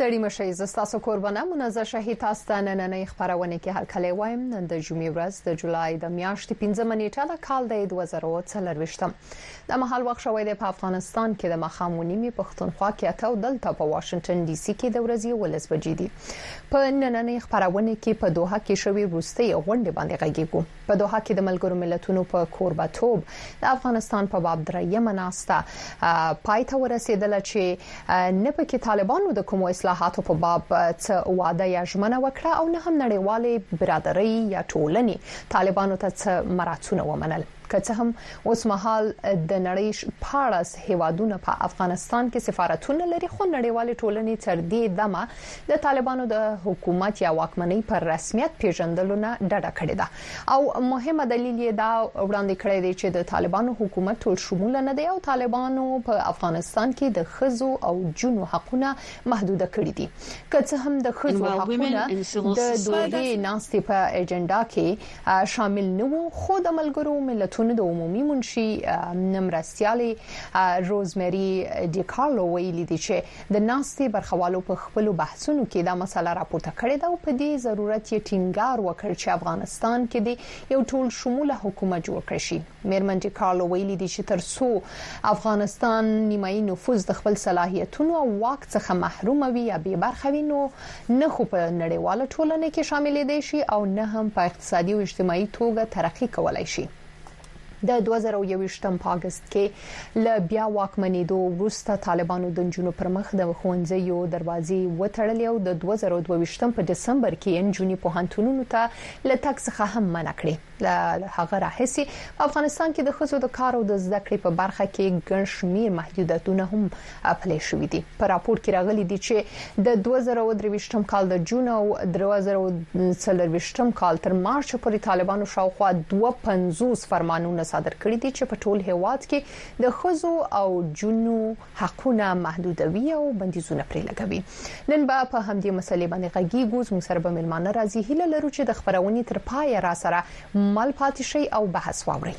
ستړي مشئ زستاسو قربانه منزه شهید تاسو ته نننۍ خبرونه کې هرکلی وایم. نن د جمعې ورځ د جولای د میاشتې 15 نیټه د کال د 2024 د مهال وخت شوی د افغانستان کې د مخامونی پښتونخوا کې اته دلته په واشنگټن ډي سي کې د ورځې 11 بجې دي. په نننۍ خبرونه کې په دوحه کې شوی وروستۍ غونډه باندې غږیږو. په دوحه کې د ملګرو ملتونو په کوربتوب د افغانستان په باب درېیمه ناسته پای ته ورسېدله چې نه پکې طالبانو د کوم اصلاحاتو په باب څه وعده یا ژمنه وکړه او نه هم نړیوالې برادرۍ یا ټولنې طالبانو ته څه مراتونه ومنل. که څه هم اوس مهال د نړۍ پاړس هیوادونه په افغانستان کې سفارتونه لري، خو نړیوالې ټولنې تر دې دمه د طالبانو د حکومت یا واکمنۍ پر رسمیت پیژندلو نه ډډه کړې ده او مهمه دلیل یې دا وړاندې کړی دی چې د طالبانو حکومت ټول شمول نه دی او طالبانو په افغانستان کې د ښځو او جنو حقونه محدود کړي دي. که څه هم د ښځو حقونه د دوی ناستې په اجنډا کې شامل نه وو، خو د ملګرو ملتونو د عمومي منشي نمرستيالي روزمری ډي کارلو ویلي دي چې د ناستې برخوالو په خپل بحثونو کې دا مسله راپورته کړې ده او په دې ضرورت یې ټینګار وکړ چې افغانستان کې د یو ټول شموله حکومت جوړ کړي شي. میرمن ډي کارلو ویلي دي چې ترڅو افغانستان نیمایي نفوذ د خپل صلاحیتونو او واک څخه محروم وي یا بې برخه وي، نو نه خو په نړیواله ټولنه کې شامل دي شي او نه هم په اقتصادي او اجتماعي توګه ترقی کولای شي. د 2021 په اگست کې ل بیا واکمنېدو وروسته طالبانو د جنونو پر مخ د خوندزیو دروازې وټړلې او د 2022 په دسمبر کې انجونی په هانتونونو ته ل تک څخه هم منع کړې. هغه راهسي په افغانستان کې د خصوصو د کار او د زده کړې په برخه کې ګڼ شمیر محدودیتونه هم پلي شوې دي. په راپور کې راغلي دي چې د 2023 کال د جون او 2024 کال تر مارچ پورې طالبانو شاوخوا 250 فرمانونه صادر کړی دي چې په ټول هیواد کې د خزو او جنو حقونه محدودوي او بندیزونه پرې لګوي. نن به په همدې مسلې باندې غږیږو. موږ سره به ملمانه راځي. هیله لرو چې د خبرونې تر پای را سره مل پاتې شي او بحث واوري.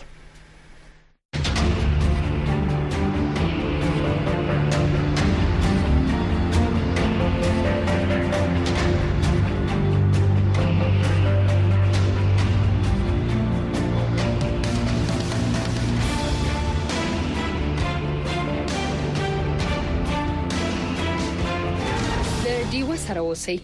دیو سره اوسئ.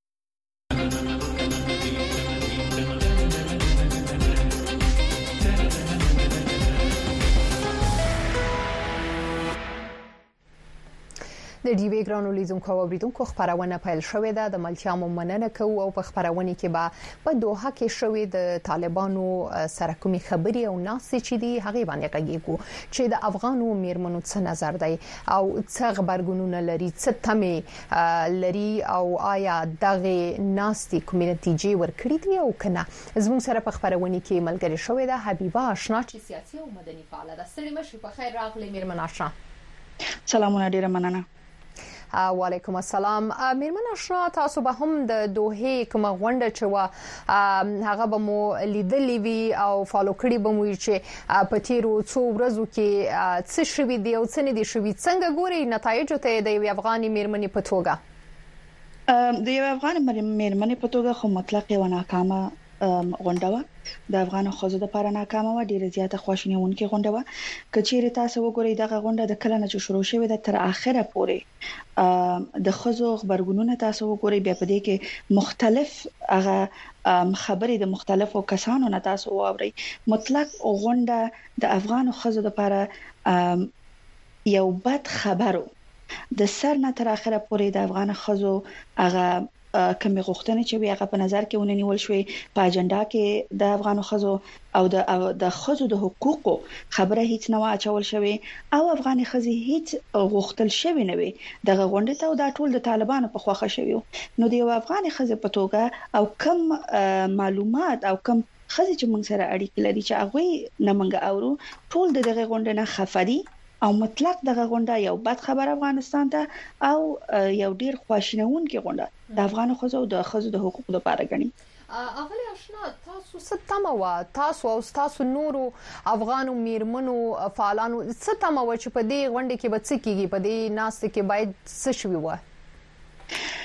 د ډیوی ګرانو لیدونکو او اوریدونکو خبرونه پیل شوې ده. د ملتیا مننه کوو او په خبرونه کې به په دوحه کې شوې د طالبانو سره کومې خبري او ناسې چې دي هغه باندې غږیږو چې د افغانو میرمنو څه نظر دی او څه خبرګونونه لري، څه تمه لري او آیا دغه ناستې کومې نتیجې ورکړي دي او کنه. زموږ سره په خبرونه کې ملګری شوې ده حبیبه آشنا چې سیاسي او مدني فعال ده. ستړي مشي په خیر راغلی میرمن آشنا. سلامونه، ډیره مننه. وعلیکم السلام. میرمن آشنا، تاسو به هم د دوحه کومه غونډه چې هغه به مو لیدلې وی او فالو کړی به مو چې په تیرو څو ورځو کې څه شوي دي او څه نه دي شوي. څنګه ګوري نتایج ته د یو افغاني میرمنې په توګه؟ د یو افغاني میرمنې په توګه خو مطلق یو ناکامه غونډه و. د افغان خزو د لپاره ناکامه و، ډیره زیاته خواشینونکې غونډه و. کچېره تاسو وګورئ دغه غونډه د کله نه چې شروع شوې ده تر اخره پورې د خزو خبرګونونه تاسو وګورئ، بیا په دې کې مختلف هغه خبرې د مختلفو کسانو نه تاسو واورئ. مطلق غونډه د افغان خزو د لپاره یو بد خبرو. د سر نه تر اخره پورې د افغان خزو هغه کمی غوښتنې چې هغه په نظر کې ونیول شوې په اجنډا کې د افغان خزو او د خزو د حقوقو خبره هیڅ نه اچول شوې او افغاني خزي هیڅ غوښتل شوی نه وي دغه غونډه ته، او دا ټول د طالبانو په خوخه شوی. نو د یو افغاني خزي په توګه او کم معلومات او کم خزي چې موږ سره اړیکې لري چې هغه نه منګه اورو، ټول دغه غونډه نه خفري او مطلق دغه غونډه یو بد خبر افغانستان ته او یو ډیر خواشینونکې غونډه د افغان خزو او د خزو د حقوقو لپاره غني. اغلی آشنا، تاسو ستمه و تاسو او تاسو نورو افغانو میرمنو فعالانو ستمه و چې په دې غونډه کې به څه کیږي، په دې ناست کې باید څه شوي و؟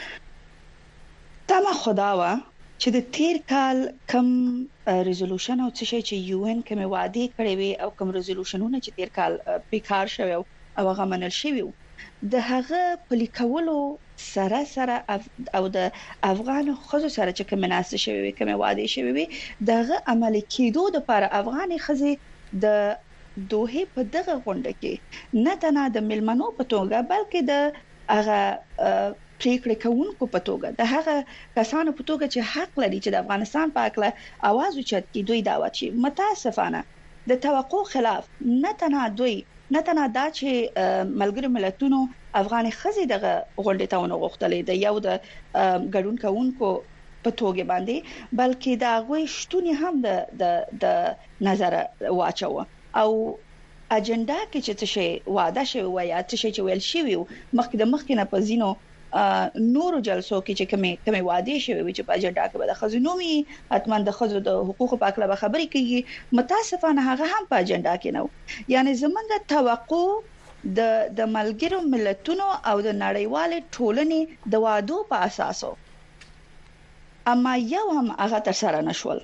کومه خداوا چې د تیر کال کم ریزولوشن او څه شي چې یو ان کوم وعده کړې وي او کوم ریزولوشنونه چې تیر کال پیکار شوی او هغه منل شوی د هغه پلیکولو سره او د افغان خزو سره چې کوم مناسب شوی وي کوم وعده شوی وي دغه عملي کېدو لپاره افغان خزي د دوه په دغه غونډه کې نه تنه د ملمنو په توګه بلکې د هغه پریکړه کوونکو په توګه د هغه کسانو په توګه چې حق لري چې د افغانستان په اړه आवाज اوچت کړي دوی دعوت شي متاسفانه د توقع خلاف نه تنه دا چې ملګری ملتونو افغان خزي دغه غونډه ته ونغښتلې د یو د ګډون کوونکو په توګه باندې بلکې دا غوي شتونی هم د نظر واچو او اجنډا کې چې څه شی وعده شوی و یا څه شی چې ویل شوی مخکې نه په زینو نورو جلسو کې چې کومه وعده شوی چې په اجنډا کې به د خزینومي اتمن د خزو د حقوقو په اړه خبرې کوي متاسفانه هغه هم په اجنډا کې نه یعنی زمونږ توقع د ملګرو ملتونو او د نړیوال ټولنې د وعدو په اساس اما یو هم هغه تر سره نشول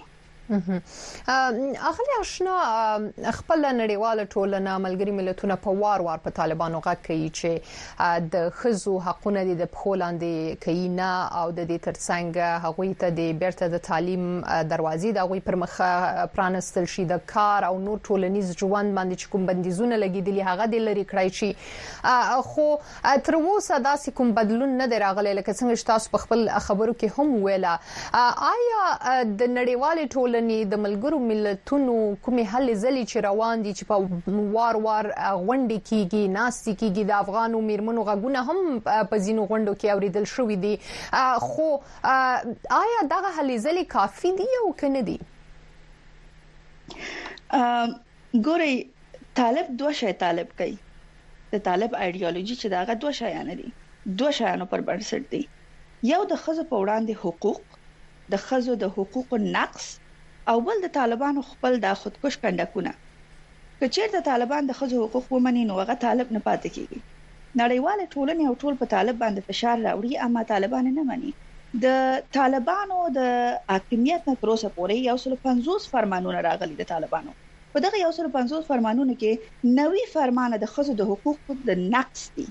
اغلی آشنا خپل نړیواله ټولنه ملګری ملتونه په وار په طالبانو غږ کوي چې د خزو حقونه د پخولاندې کوي نه او د دې ترڅنګ هغه ته د بیرته د تعلیم دروازې د غوي پر مخ پرانستل شي د کار او نور ټولنیز ژوند باندې چې کوم بندیزونه لګیدلي هغه د لری کړی شي خو تر اوسه داسې کوم بدلون نه دراغلی لکه څنګه تاسو په خپل خبرو کې هم ویلا آیا د نړیوال ټولنې د ملګرو ملتونو کومې هلې ځلې چې روان دي چې په وار غونډې کېږي ناستې کېږي د افغانو میرمنو غږونه هم په ځینو غونډو کې اوریدل شوي دي خو آیا دغه هلې ځلې کافي دي او که نه دي ګورئ طالب دوه شی طالب کوي د طالب ایډیالوژي چې داغه دوه شیان دي دوه شیانو پر بنسټ دي یو د خزو په وړاندې حقوق د خزو د حقوقو نقص او بل د طالبانو خپل د خودکش کندکونه کچیر د طالبان د خزو حقوق ومني نو هغه طالب نه پاتې کیږي نړیوال ټولنې او ټول په طالب باندې فشار راوړي اما طالبان نه مني د طالبانو د حاکمیت نه تر اوسه پورې 150 فرمانونه راغلي د طالبانو په دغه 150 فرمانونو کې 90 فرمانه د خزو د حقوقو د نقص دي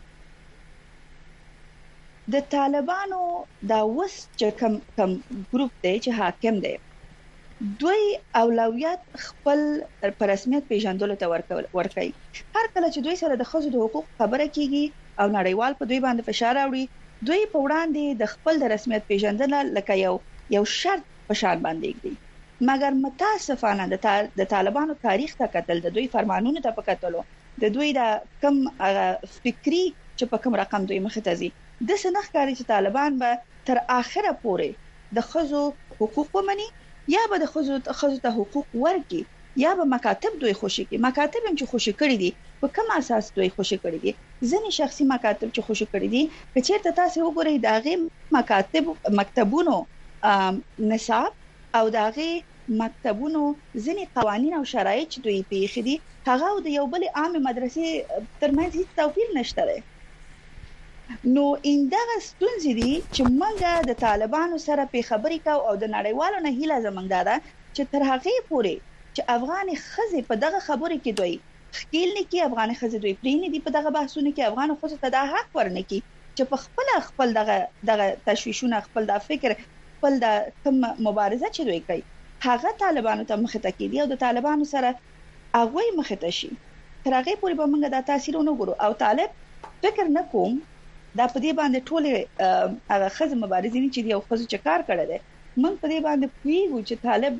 د طالبانو دا وس چې کم ګروپ دی چې حاکم دی دوی اولویت خپل پر رسمیت پیژندلو ته ورکوي هر کله چې دوی سره د خزو د حقوق خبره کیږي او نړیوال په دوی باندې فشار راوړي دوی په وړاندې د خپل د رسمیت پیژندل لکه یو شرط په شان باندې دي مګر متاسفانه د طالبانو تاریخ ته کتل د دوی فرمانونو ته پکتلو د دوی د کم فکری چې په کوم رقم دوی مخ ته ځي د سنخ کاری چې طالبان به تر اخره پورې د خزو حقوق ومني یا به د خزو ته حقوق ورکړي یا به مکاتب دوی خوشي کوي مکاتب هم چې خوشي کړی دي په کوم اساس دوی خوشي کړی دي ځینې شخصي مکاتب چې خوشي کړی دي که چیرته تاسو وګورئ داغه مکتبونو نصاب او داغه مکتبونو ځینې قوانين او شرایط چې دوی پیښ دي هغه د یو بل عام مدرسې ترمنځ هیڅ توپیر نشته نو اندغه ستونزې دي چې موږ د طالبانو سره په خبرې کوو او د نړیوالو نه هیله زمونږ ده چې تر هغه پورې چې افغان خزي په دغه خبرې کې دوی خېل نه کې افغان خزي دوی پرې نه دي په دغه بحثونه کې افغان خزي ته د حق ورنکي چې په خپل دغه تشویشونه خپل د فکر خپل د کوم مبارزه چې دوی کوي هغه طالبانو ته مخ ته کېدي او د طالبانو سره هغه مخ ته شي تر هغه پورې به موږ د تاثیرونو ګورو او طالب فکر نه کوم دا په دې باندې ټوله هغه خزم مبارزین چې دی او خزو چې کار کړی دی من په دې باندې پیګو چې طالب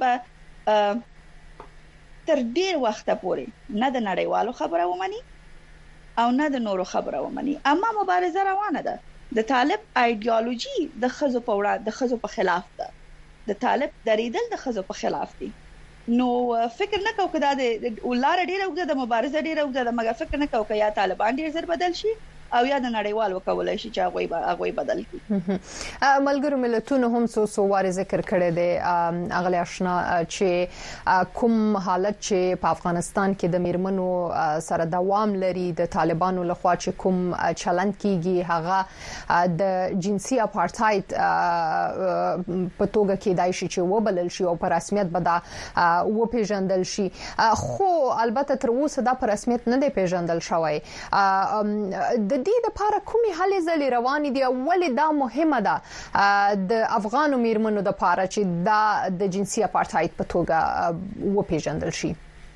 تر ډیر وخت پورې نه د نړیوالو خبره ومني او نه د نورو خبره ومني اما مبارزه روانه ده د طالب ایډیالوژي د خزو په وړاندې د خزو په خلاف ده د طالب دریدل د خزو په خلاف دي نو فکر نه کوو کدا د ولاره ډیره وګړه د مبارزه ډیره وګړه مګر فکر نه کوو یا طالبان ډیر زر بدل شي او یا د نړیوال وکولای شي چې هغه بدل کړي. ملګرو ملتونو هم څو واره ذکر کړی دی اغلی آشنا چې کوم حالت چې په افغانستان کې د میرمنو سره دوام لري د طالبانو لخوا چې کوم چلند کیږي هغه د جنسي اپارټاید په توګه کې دای شي چې وبلل شي او په رسمیت به دا وپیژندل شي، خو البته تر اوسه دا په رسمیت نه دی پیژندل شوی. د دې لپاره کومې هلې ځلې روانې دي او ولې دا مهمه ده د افغانو میرمنو لپاره چې دا د جنسي اپارټاید په توګه وپیژندل شي؟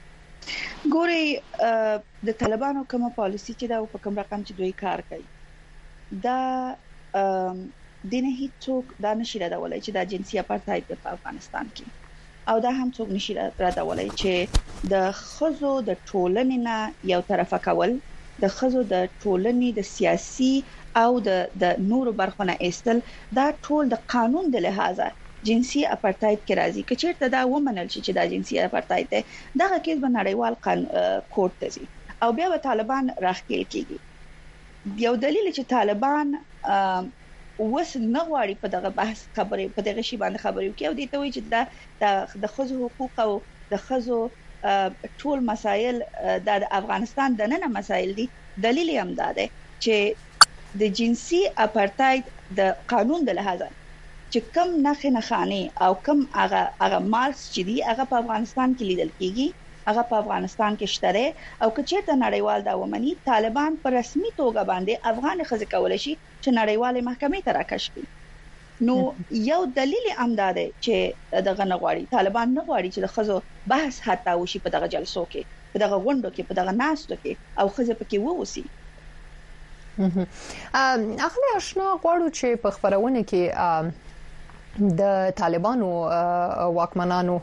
ګوري د طالبانو کومه پالیسی چې دا په کوم رقم چې دوی کار کوي دا دنه هیڅوک دا نشي راډولای چې دا جنسي اپارټاید په افغانستان کې او دا هم څوک نشي راډولای چې د خزو د ټولنې نه یو طرفه کول، د خزو د ټولنې د سیاسي او د نورو برخونه ایستل، دا ټول د قانون د لحاظه جنسي اپارټاید کې راځي. که چیرته دا ومنل شي چې دا جنسي اپارټاید دی، دغه کیس به نړیوال کورټ ته ځي او بیا به طالبان راخکېل کیږي. یو دلیل چې طالبان وس نه غواړي په دغه بحث خبرې په دغه شی باندې خبرې کوي او دي ته وایي چې د خزو حقوق او د خزو ټول مسایل د افغانستان د نن مسایل دي. دلیل هم دا دی چې د جنسي اپارټاید د قانون د لحاظه چې کم نه خانه او کم هغه مالس چې دي هغه په افغانستان کې لیدل کیږي، هغه په افغانستان کې شته او که چیرته نړیوال دا ومني، طالبان په رسمي توګه باندې افغان خزه کولای شي چې نړیوال محکمې ته راکش کړي. نو یو دلیل امداد چې دغه نغواړي، طالبان نغواړي چې د خزو بحث حتی وشي په دغه جلسو کې، په دغه غونډو کې، په دغه ناستو کې او خزه پکې ووسی. اخلي آشنا غواړو چې په خبرونه کې د طالبانو واکمنانو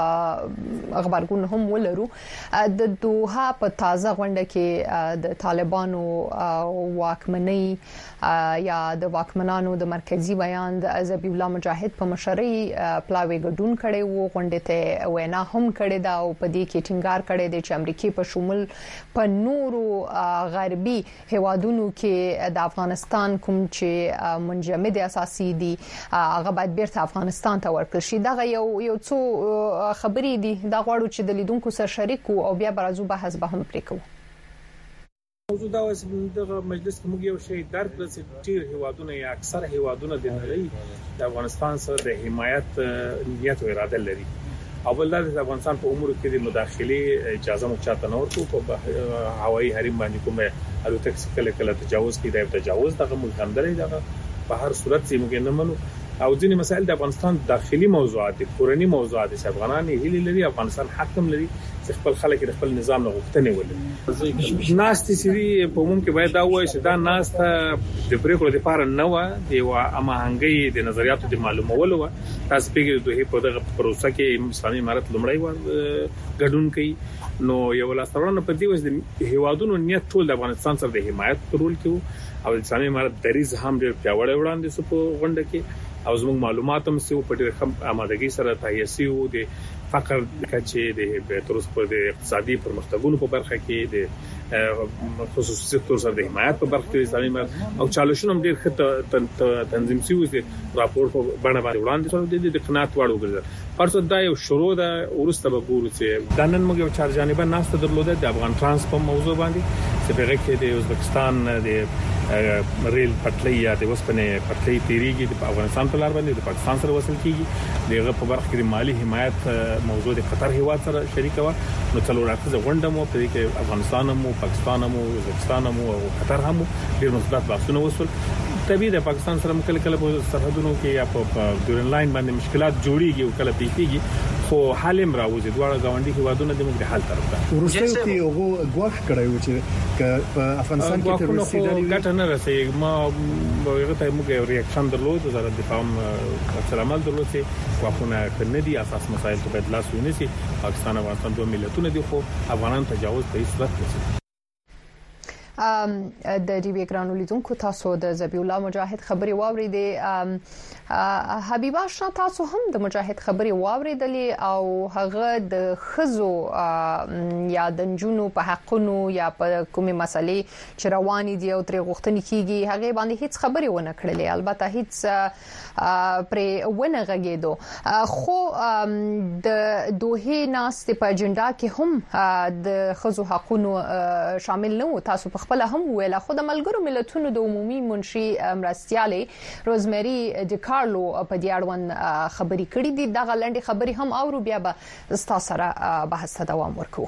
خبرګون هم ولرو. د دوحه په تازه غونډه کې د طالبانو واکمنۍ یا د واکمنانو د مرکزی بیان د ذبیح الله مجاهد په مشرۍ پلاوی ګډون کړي وو. غونډه ته وینا هم کړي دا او په دې کې ټینګار کړي د چې امریکای په شمول په نورو غربي هوادونو کې د افغانستان کوم چې منجمد اساسي دي هغه باید بیرته افغانستان ته ورکړل شي. دا یو څو خبرې دي دا غواړو چې د لیدونکو سره شریک او بیا برازو بحث به هم پرې کوو. موضوع دا وایي چې دغه مجلس کې موږ یو شی درک کړو چې ډیر هیوادونه یا اکثر هیوادونه د نړۍ د افغانستان سره د حمایت نیت او اراده لري. اول دا د افغانستان په امور کې د مداخله اجازه مو چاته نه ورکو په هوایي حریم باندې کومه الوتکه کله تجاوز کیدای تجاوز دغه ملک اندرې دغه په هر صورت چې موږ نه منو او ځینې مسائل د افغانستان داخلي موضوعات دي، کورنی موضوعات دي چې افغانان یې هلي لري، افغانستان حق لري چې خپل خلک د خپل نظام نه غوښتنې ولري. ناستې سری په عموم کې باید دا وایي چې دا ناسته د پریکړو لپاره نه و دی او امهنګي د نظریاتو د معلومولو و. تاسو پیګر دوی په دغه پروسه کې اسلامي امارت لمړی و ګډون کوي. نو یو لاسرونه په دې وځي هیوادونو نیت ټول د افغانستان سره د حمایت پرول کې او اسلامي امارت دریز هم ډېر پیاوړی وړاندې سو په غونډه کې او زموږ معلومات هم سو په ډېر کم آمادګي سره تهیه سو د فقر کچې د تروس په د اقتصادي پرمختګونو په برخه کې د خصوصي سکتور سره د حمایت په برخه کې اسلامي امارت او چالشونه هم ډېر ښه تنظیم سو د راپور په بڼه باندې وړاندې سو د قناعت وړ وګرځي. پرڅو دا یو شروع ده ورسته به ګورو چې د نن موږ یو چار جانبه ناسته درلوده د افغان ترانس په موضوع باندې چې په هغه کې د ازبکستان د ریل پټلۍ یا د وسپنې پټلۍ تیریږي د افغانستان په لار باندې د پاکستان سره وصل کیږي. دغه په برخه کې مالی حمایت موضوع د قطر هیواد سره شریک و. نو څلور اته غونډه مو په کې افغانستان مو پاکستان مو ازبکستان مو او قطر هم ډیر مثبت بحثونه وصل. طبيعي د پاکستان سره کله په سرحدونو کې یا په ډورن لاین باندې مشکلات جوړيږي او کله پیږي خو حل هم راوځي. دواړه غونډي هیوادونه د موږ د حل طرف ده. ورسته کې هغه غواخ کړی و چې په افغانستان کې تروریستي ډلې ګټه نه رسېږي. ما هغه ته موږ یو ریاکشن درلود وزارت دفاع اکثر عمل درلود چې غواخونه کنه دي اساس مسایل ته بدلا سونی سي. پاکستان او افغانستان دوه ملتونه دي خو افغانان تجاوز په هیڅ وخت نه. د ډیوی ګرانو لیدونکو تاسو د ذبیح الله مجاهد خبري واوریدې حبیبه شاه تاسو هم د مجاهد خبري واوریدلې او هغه د خزو یا د جنونو په حقونو یا په کومه مسلې چې روانې دي او تر غوښتنې کیږي هغه باندې هیڅ خبري ونه کړلې البته هیڅ پر ونه غږیدو خو د دوه ناس په اجنډا کې هم د خزو حقونو شامل نه و تاسو په خپل هم ویل خو د ملګرو ملتونو د عمومي منشي مرستيالي روزمری ډیکارلو په دې اړوند خبري کړې دي دغه لنډي خبري هم اورو بیا به تاسو سره بحث ته دوام ورکوو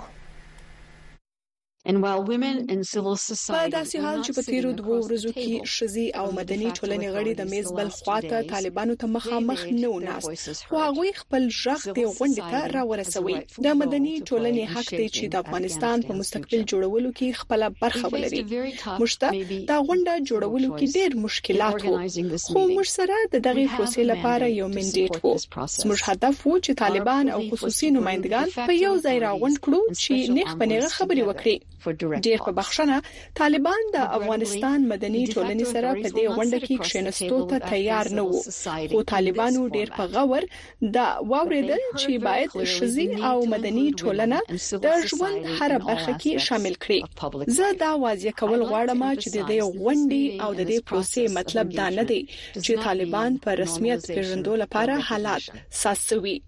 په داسې حال چې په تیرو 2 ورځو کې شذي او مدني ټولنې غړي د میز بل خواته طالبانو ته مخامخ نه وناست خو هغه خپل ژغ دی غونډه ته راورسوي د مدني ټولنې حق دی چې د افغانستان په مستقبل جوړولو کې خپل برخه ولري مشته دا غونډه جوړولو کې ډېر مشکلات وو خو موږ سره د دغه پروسې لپاره یو منډیټ وو موږ هدف وو چې طالبان او خصوصي نمائندگان په یو ځای راغونډ کړو چې نیغ په نیغه خبري وکړي ډېر په بخښنه طالبان د افغانستان مدني ټولنې سره په دې غونډه کې کښینستو ته تیار نه وو خو طالبانو ډېر په غور دا واوریدل چې باید شذي او مدني ټولنه د ژوند هر برخه کې شامل کړي زه دا واضح کول غواړم چې د دې غونډې او د دې پروسې مطلب دا نه دی چې طالبان په رسمیت پیژندو لپاره حالات ساسوي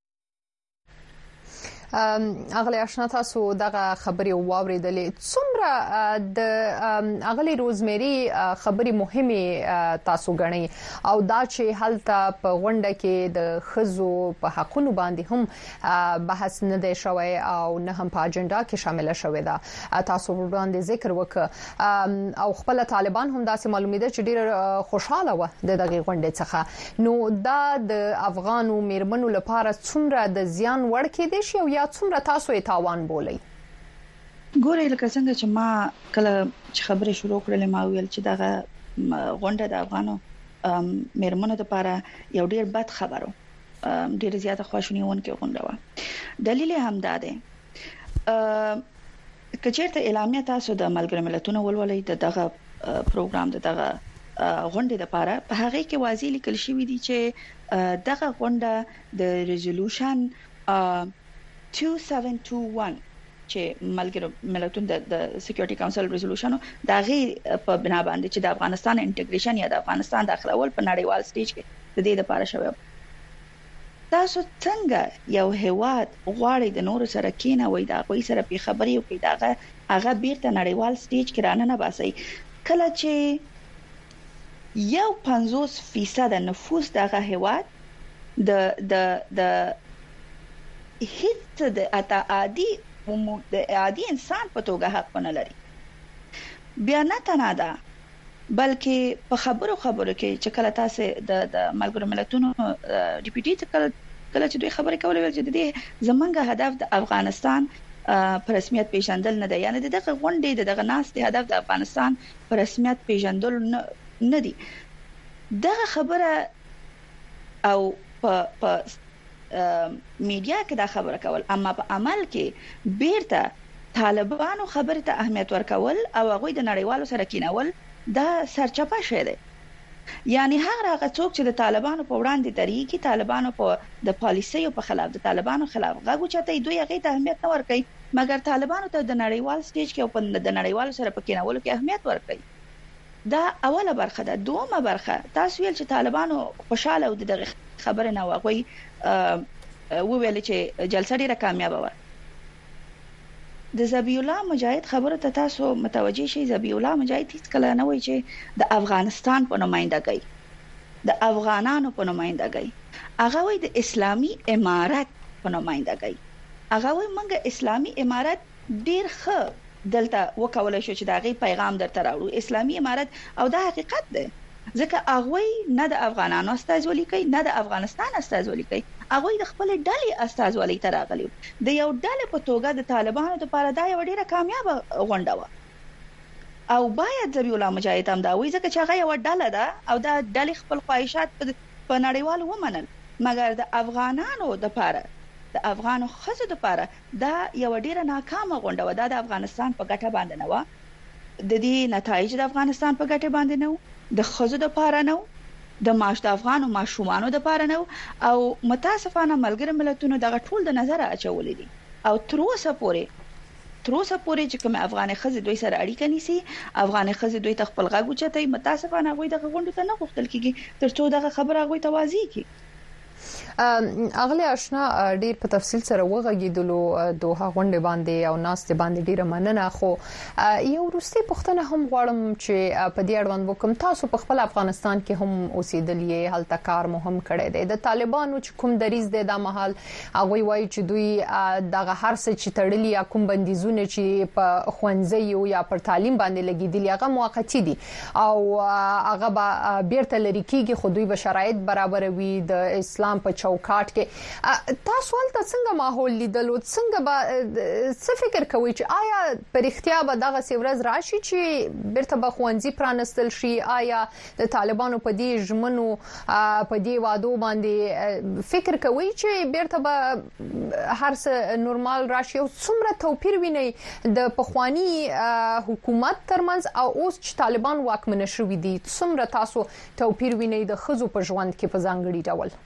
اغلی آشنا تاسو دغه خبري واوریدلې څومره د اغلی روزمری خبري مهمه تاسو غنئ او دا چې هلته په غونډه کې د خزو په حقونو باندې هم بحث نه دی شوی او نه هم په اجنډا کې شامل شوی دا تاسو وړاندې ذکر وکړ او خپل طالبان هم داسې معلومیده چې ډیر خوشاله و د دغه غونډې څخه نو دا د افغانو میرمنو لپاره څومره د زیان وړ کې دي شي یا څومره تاسو یې تاوان بولئ ګورې لکه څنګه چې ما کله چې خبرې شروع کړلې ما ویل چې دغه غونډه د افغانو میرمنو لپاره یو ډیر بد خبرو ډیر زیاته خواشینیونکې غونډه و دلیل هم دا دی کچېرته اعلامیه تاسو د ملګرو ملتونو ولولې دغه پروګرام دغه غونډه لپاره په هغه کې واضح لیکل شوی دی چې دغه غونډه د ریزولوشن 2721 چې ملګرو ملتونو د سکیورټي کونسل ریزولوشن دا غي په بنا باندې چې د افغانستان انټیګریشن یا د افغانستان داخلول په نړیوال سټیج کې د دې لپاره شوی تاسو څنګه یو هیواد غواړي د نور سره کینوي دا کوئی سره په خبري او کې داغه هغه بیرته نړیوال سټیج کې رانه نه باسي کله چې یو 50% نفوس دغه هیواد د هیڅ د عادي انسان په توګه حق نه لري بیا نه تنه ده بلکې په خبرو کې چې کله تاسو د ملګرو ملتونو ډیپټي کله چې دوی خبرې کولې چې د دې زمونږ هدف د افغانستان په رسمیت پیژندل نه دی یعنی دغه غونډې دغه ناس د هدف د افغانستان په رسمیت پیژندل نه دی دغه خبره او په میډیا کې دا خبره کول اما په عمل کې بیرته طالبانو خبره ته اهمیت ورکول او هغه د نړیوالو سره کینول دا سرچپه شه دی یعنی هغه څوک چې د طالبانو په وړاندې دریږي طالبانو په د پالیسیو په خلاف د طالبانو خلاف غږ چته دوی هغه ته اهمیت نه ورکوي مګر طالبانو ته د نړیوال سټیج کې او په د نړیوالو سره په کینولو کې اهمیت ورکوي دا اوله برخه ده دومره برخه تاسو ویل چې طالبانو خوشاله او د خبره نه واغوي ویل چې جلسه ډیره کامیابه و د ذبیح الله مجاهد خبره ته تاسو متوجي شئ ذبیح الله مجاهد هیڅ کله نه وایي چې د افغانستان په نمائندګۍ د افغانانو په نمائندګۍ هغه وایي د اسلامي امارت په نمائندګۍ هغه وایي موږ اسلامي امارت ډیر ښه دلته وکولای شو چې دا غي پیغام درته راوړو اسلامي امارت او دا حقیقت ده ځکه هغه نه د افغانانو استازولي کوي نه د افغانستان استازولي کوي هغه د خپل ډلې استازولي تر راغلي د یو ډلې په توګه د طالبانو لپاره دا یو ډیره کامیابه غونډه و او باید ذبیح الله مجاهد هم دا وایي ځکه چې هغه یو ډله ده او دا ډلې خپل خواهشات په نړیوال ومنل مګر د افغانانو لپاره د افغانو خزو لپاره دا یو ډیره ناکامه غونډه و د افغانستان په ګټه باندې نه و د دې نتایج د افغانستان په ګټه باندې نه د خزو د پاره نه د معاش د افغان او ماشومانو د پاره نه او متاسفانه ملګری ملتونو دغه ټول د نظر اچولې دي او تر اوسه پورې چې کوم افغاني خزې دوی سره اړیکه نیسي افغاني خزې دوی ته خپل غږ اوچتای متاسفانه غوي دغه غونډه ته نه غوښتل کیږي ترڅو دغه خبره غوي توازی کی اغلی آشنا ډیر په تفصیل سره وغږیدلو دوه غونډې باندې او ناست باندې ډیره مننه خو یو وروستي پوښتنه هم غواړم چې په دې اړوند وکم تاسو په خپل افغانستان کې هم اوسېدلې هلته کار مهم کړی دی د طالبانو چې کوم دریز دی د محل هغه وایي چې دوی دغه هر څه چې تړلي یا کوم بندیزونه چې په خوانځي یا پر تعلیم باندې لګیدلي هغه موقتی دي او هغه به بیرته لري کیږي خو دوی به شرایط برابروي د اسلام په چوکاټ کې تاسو ولته څنګه ماحول لیدلو څنګه به څه فکر کوئ چې آیا پر اختیار به دغه سیورز راشي چې بیرته به خوانځي پرانستل شي آیا د طالبانو په دې ژمنو په دې وادو باندې فکر کوئ چې بیرته به هر څه نورمال راشي او څومره توپیر ویني د پخوانی حکومت ترمنځ او اوس چې طالبان واکمن شوي دي څومره تاسو توپیر ویني د خزو په ژوند کې په ځانګړي ډول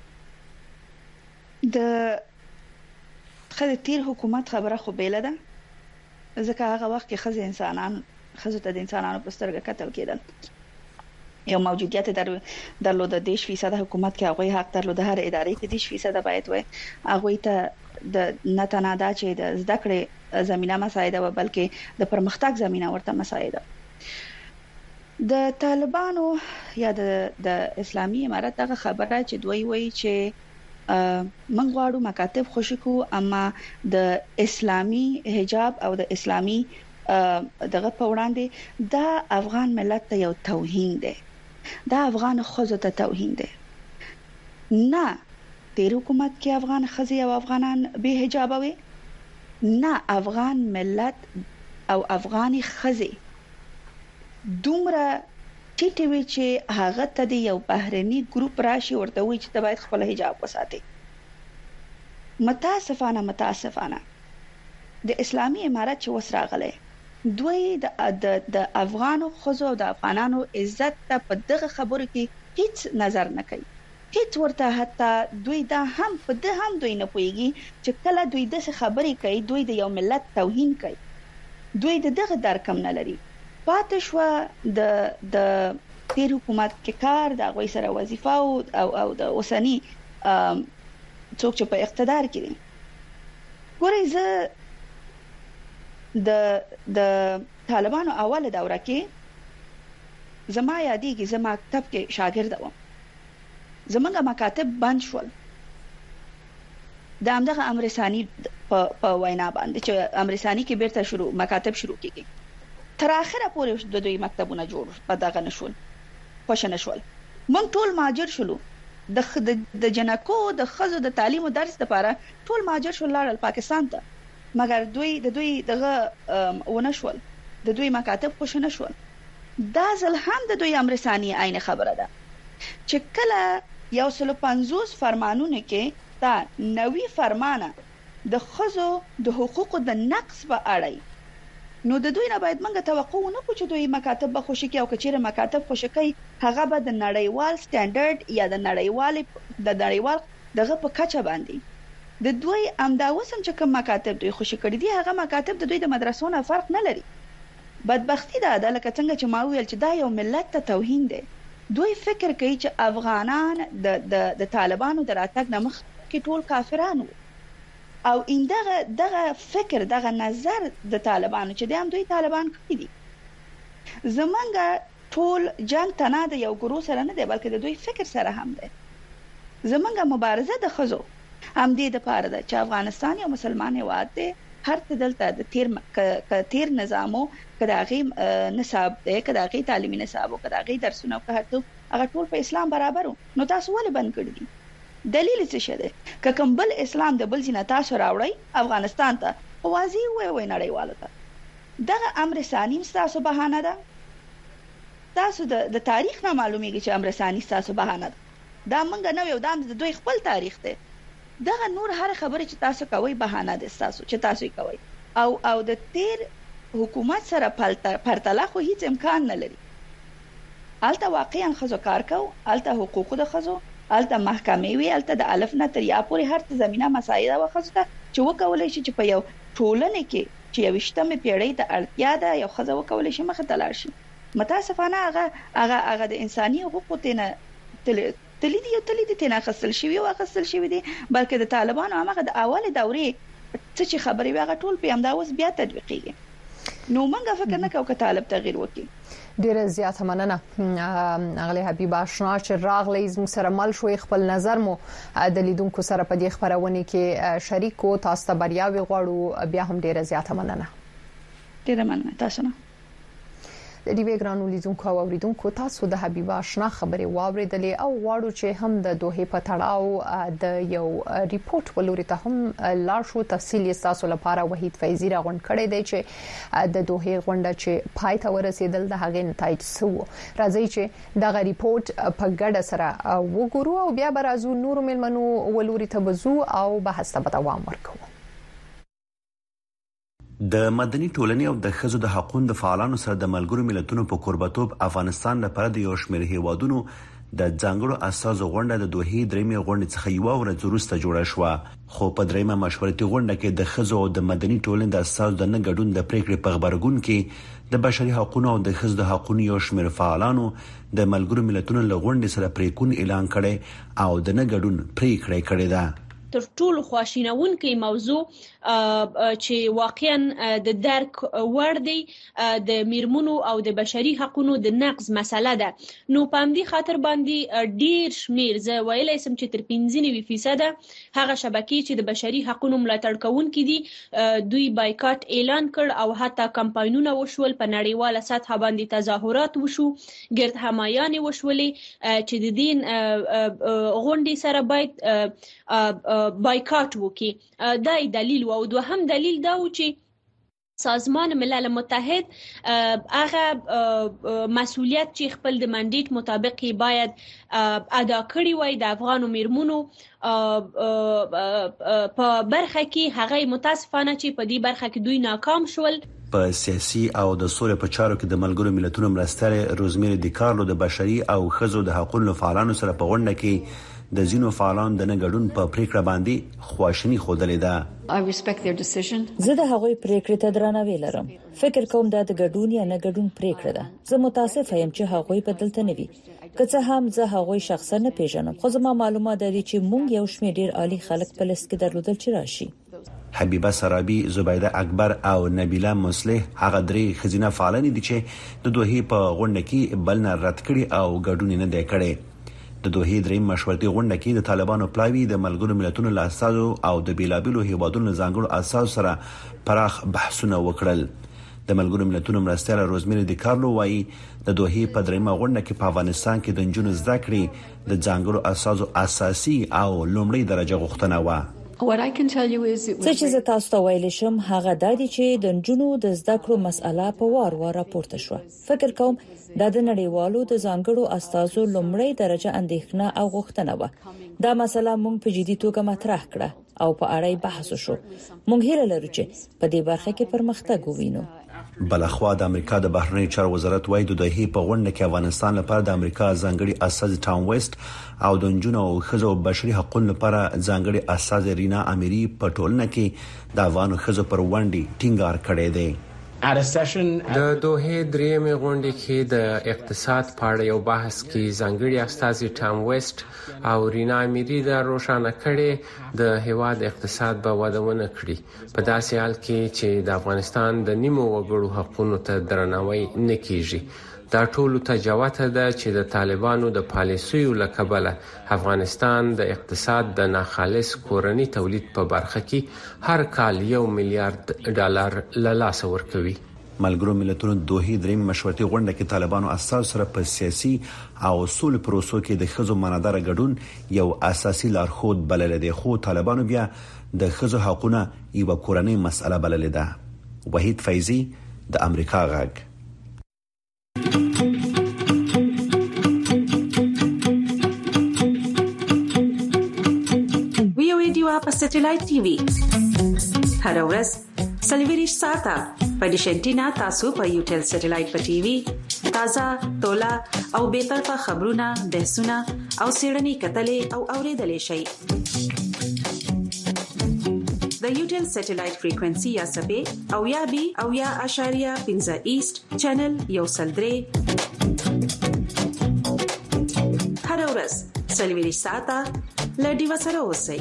د خزه تیر حکومت خبره خو بیل ده ځکه هغه وخت کې خزه ته د انسانانو په سترګه قتل کېدل یو موجودیت درلود د 10% حکومت کې هغه حق درلود هر ادارې کې 10% باید وي هغه ته د نتنادا چې د زده کړې زمينه مساعده و بلکې د پرمختګ زمينه ورته مساعده د طالبانو یا د اسلامي امارت دغه خبره چې دوی وایي چې من غواړو مکاتب خوشکو اما د اسلامي حجاب او د اسلامي دغه په وړاندې د افغان ملت ته یو توهین دی د افغان خزو ته توهین دی نه تیر حکومت کې افغان خزي او افغانان به حجاب وي نه افغان ملت او افغاني خزي دومره ټیټه وی چې هغه ته د یو بهرني ګروپ راشي ورته وی چې باید خپل حجاب وساتي متاسفانه د اسلامي امارت چې وسراغله دوی د افغانو خزو او د افغانانو عزت ته په دغه خبرو کې هیڅ نظر نه کوي هیڅ ورته حتی دوی دا هم په ده هم دوی نه پويږي چې کله دوی د خبرې کوي دوی د یو ملت توهین کوي دوی دغه درکم نه لري پاتې شو د تیر حکومت کې کار د غوي سره وظیفه او د اوسنی څوک چې په اقتدار کې دي ګورئ د طالبانو اوله دوره کې زما یادېږي زما مکتب کې شاګرد وم زمونږ مکاتب بند شول د همدغه امرسانی په وینا باندې چې امرسانی کې بیرته مکاتب شروع کیږي تر اخره پورې د دوی مکتبونه جوړ په دغه نشول خوش نشول مونږ ټول ماجر شلو د جنکو د خزو د تعلیم او درس لپاره ټول ماجر شول لاړل پاکستان ته مګر دوی دغه ونشول د دوی مکاتب خوش نشول دا ځل هم د دوی امرسانی عین خبره ده چې کله 150 فرمانونه کې دا 90 فرمانه د خزو د حقوقو د نقص په اړه نو د دوی نه باید منګه توقع نه کوو چې دوی مکاتب به خوشی کوي او کچېره مکاتب خوشی کوي هغه به د نړیوال سټانډرډ یا د نړیوال دغه په کچه باندې د دوی امداوسم چې کوم مکاتب دوی خوشی کړي دي هغه مکاتب د دوی د مدرسو نه فرق نه لري بدبختی ده لکه څنګه چې ما ویل چې دا یو ملت ته توهین دی دوی فکر کوي چې افغانان د طالبانو د راتګ نه مخکې ټول کافرانو او دغه فکر دغه نظر د طالبانو چې د هم دوی طالبان کړی دي زمونږ ټول جنگ تنه د یو ګروه سره نه دی بلکې د دوی فکر سره هم دی زمونږ مبارزه د خزو هم دې د پاره ده چې افغانستان یو مسلمان هیواد دی هر دلته د تیر نظامو کداغي نصاب دی کداغي تعلیمي نصاب او کداغي درسونه او هغه ټول په اسلام برابرو نو تاسو ولې بند کړی دي دلیل څه شه ده که کوم بل اسلام د بل ځینه تاسو راوړی افغانستان ته اوازي وای نړیواله ته دغه امر ثاني تاسو بهانه ده تاسو د تاریخ نه معلومیږي چې امر ثاني تاسو بهانه ده دا مونږ نه یو د دوی خپل تاریخ ده دغه نور هر خبره چې تاسو کوي بهانه ده تاسو چې تاسو کوي او د تیر حکومت سره پرتله خو هیڅ امکان نه لري. الته واقعا خزو کار کو، الته حقوق د خزو، الته محکمې وی، الته د الف نه تر یا پورې هر څه زمينه مسایل او خزو ته چې وکولای شي چې په یو ټولنه کې چې یوشتمه پیړۍ ته اړتیا ده یو خزو وکولای شي مخه تلل شي. متاسفانه هغه د انساني حقوقو ته تلید ته نه خصل شي او خصل شي دي، بلکې د طالبانو هغه د اوله دورې څه خبرې واغه ټول په همدا اوس بیا تطبیقيږي. نو موږ فکر نه کوو چې طالب تغییر وکړي. ډیره زیاته مننه اغلی حبیب آشنا چې راغلی زموږ سره مل شوي، خپل نظر مو د لیدونکو سره په دې خبرونه کې شریک کو. تاسو ته بریاوي غواړو. بیا هم ډیره زیاته مننه. ډیره مننه تاسو نه. د دې وګرانو لیدونکو او اوریدونکو تاسو د حبیب آشنا خبري واوریدلې او غواړو چې هم د دوه په تړاو د یو ریپورت ولوري ته هم لاړ شو. تفصیل تاسو لپاره وحید فیضی راغون کړی دی چې د دوه غونډه چې پای ته ورسېدل د هغې نتایج سو. راځي چې دغه ریپورت په ګډه سره وګورو او بیا به راځو نور ملمنو ولوري ته بزو او بحث ته دوام ورکوو. د مدني ټولنې او د ښځو د حقوقو د فعالانو سره د ملګرو ملتونو په قربتوب افغانستان لپاره د یو شمېر هیوادونو د ځانګړو اساسو غونډه د دوه درېمې غونډې څخه یو ورځ وروسته جوړه شوه. خو په درېمه مشورتي غونډه کې د ښځو او د مدني ټولنې د اساسو د نه ګډون د پریکړې په خبرګون کې د بشري حقوقو او د ښځو د حقوقو یو شمېر فعالانو د ملګرو ملتونو له غونډې سره پریکون اعلان کړي او د نه ګډون پریکړه کړې ده. تر ټولو خواشینونکې موضوع چې واقعا د درک وړ دی د میرمنو او د بشري حقوقو د نقض مسله ده. نو په همدې خاطر باندې ډیر شمیر زه ویلای سم چې تر 95% هغه شبکې چې د بشري حقوقو ملاتړ کوونکې دي دوی بایکاټ اعلان کړ او حتی کمپاینونه وشول، په نړیواله سطح باندې تظاهرات وشو، ګرد همایانې وشولې چې د دین غونډې سره باید بایکاټ وکي. دا دلیل او دوهم دلیل دا و چې سازمان ملل متحد هغه مسؤلیت چې خپل د منډیټ مطابق باید ادا کړی وای د افغان میرمنو په برخه کې، هغه متاسفانه چې په دې برخه کې دوی ناکام شول. په سیاسي او د سولې په چارو کې د ملګرو ملتونو مرستیال روزمیری دیکارلو د بشري او ښځو د حقوقو فعالانو سره په غونډه کې د زینو فعالان د نه ګډون په پریکړه باندې خواشنی خوده لیده. زه د هغوی پریکړې ته درناوی لرم. فکر کوم دا د ګډون یا نه ګډون پریکړه ده. زه متاسف یم چې هغوی په دلته نه وي. که څه هم زه هغوی شخصا نه پیژنم، خو زما معلومات دي چې مونږ یو شمېر ډیر عالی خلک په لست کې درلودل چې راشي. حبیبه سرابی، زبیده اکبر او نبیله مصلح هغه درې خزینه فعالان دي چې د دوه په غونډه کې بل نه رد کړي او ګډون نه دی کړی. د دوه درېم مشورتي غونډه کې د طالبانو پلاوی د ملګرو ملتونو له اساسو او د بیلابلو هیوادونو ځانګړو اساس سره پراخ بحثونه وکړل. د ملګرو ملتونو مرستیال روزمیری دیکارلو وايي د دوه په درېمه غونډه کې په افغانستان کې د نجونو زده کړې د ځانګړو اساسو اساسي او لومړی درجه غوښتنه و. څه چې زه تاسو ته ویل شم هغه د دې چې د نجونو د زده کړو مسأله په وار راپورته شو. فکر کوم دا د نړیوالو د ځانګړو اساسو لومړی درجه اندېښنه او غوښتنه و. دا مسله موږ په جدي توګه مطرح کړه او په اړه بحث وشو. موږ هیله لرو چې په دې برخه کې پرمختګ ووینو. بلخوا د امریکا د بهرنی چارو وزارت وايي د دوه په غونډه کې افغانستان لپاره د امریکا ځانګړي اساس ټام ویسټ او د نجونو او ښځو بشري حقوقو لپاره ځانګړي اساس رینا اميري په ټولنه کې د افغان ښځو پر وړاندې ټینګار کړی دی. د دوه درېمې غونډې کې د اقتصاد په اړه یو بحث کې ځانګړي استازي ټام ویسټ او رینا اميري دا روښانه کړي د هیواد اقتصاد به وده ونه کړي په داسې حال کې چې د افغانستان د نیمو وګړو حقوقو ته درناوی نه کیږي. دا ټول ته جواته ده چې د طالبانو د پالیسیو لکبله افغانستان د اقتصاد د ناخالص کورنی تولید په برخه کې هر کال $1 میلیارډ له لاسه ورکوي. ملګرو ملتونو دوه درېم مشورتي غونډه کې طالبانو اساس سره په سیاسي او سولې پروسو کې د ښځو مانادار ګډون یو اساسي لارښود بلل دي، خو طالبانو بیا د ښځو حقوقونه یو کورنۍ مسأله بلل ده. وحید فیضی، د امریکا غږ. په سټلایټ ټي وي هر ورځ سلیویریش ساته په ډیشنټینا تاسو په یوټل سټلایټ په ټي وي تازه تولا او به طرفه خبرونه بحثونه او سیړنی کتلې او اوریدلې شي د یوټل سټلایټ فریکوئنسي یا سبې او یا بي او یا اشاریه 15 ایست چینل یو سلدري هر ورځ سلیویریش ساته لډي وسره اوسئ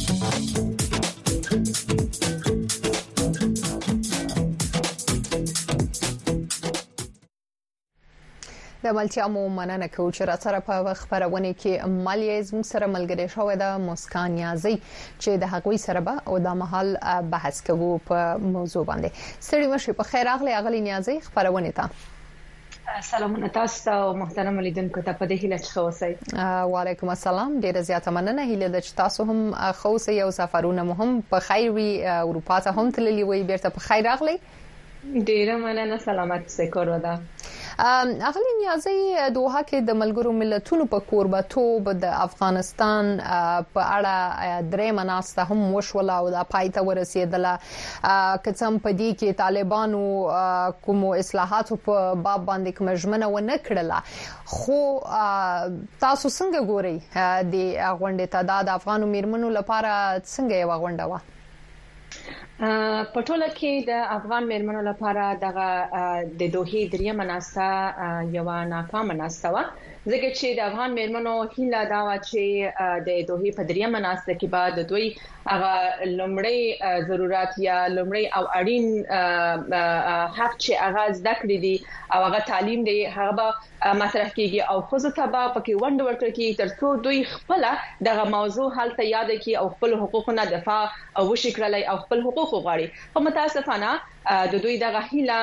د ملتیا مو مننه کوم چې را سره په خبرونه کې مالیه زموږ سره ملګری شوې ده مسکان نیازي چې د حقوقي سره به او د محل بحث کوو په موضوع باندې سړي مشه په خیر اغلی اغلی نیازي خبرونه ته سلامونه تاسو ته محترم لیدونکو ته په دې هیله چې خوسئ وعلیکم السلام ډیره زیاته مننه هیله د تاسو هم خوسئ او سفرونه مهم په خیر وي اروپا ته هم تللی وي بیرته په خیر اغلی ډیره مننه سلامت سه کورونه اغلی نیازي دوحه کې د ملګرو ملتونو په کوربتوب د افغانستان په اړه درې مناسته هم وشوله او د پایته ورسېدله کڅم په دې کې طالبانو کوم اصلاحات په باب باندې کوم ژمنه و نه کړله خو تاسو څنګه ګورئ د غونډې ته د افغانو میرمنو لپاره څنګه یو غونډه و په ټوله کې د افغان میرمنو لپاره دغه د دوحې دریمه مناسته یو ناکامه مناسته و ځکه چې د افغان میرمنو هیله دا و چې د دوحې په دریمه مناسته کې بعد دوی هغه لومړی ضرورت یا لومړی او اړین حق چې هغه ذکر دي او هغه تعلیم دی هغه به مطرح کیږي او خو ته به پکې وند ورکړي کی ترڅو دوی خپل دغه موضوع حل ته یاد کړي او خپل حقوقونه دفاع او وشکرلای او خپل حقوق وغواړي خو متاسفانه د دوی دغه هیله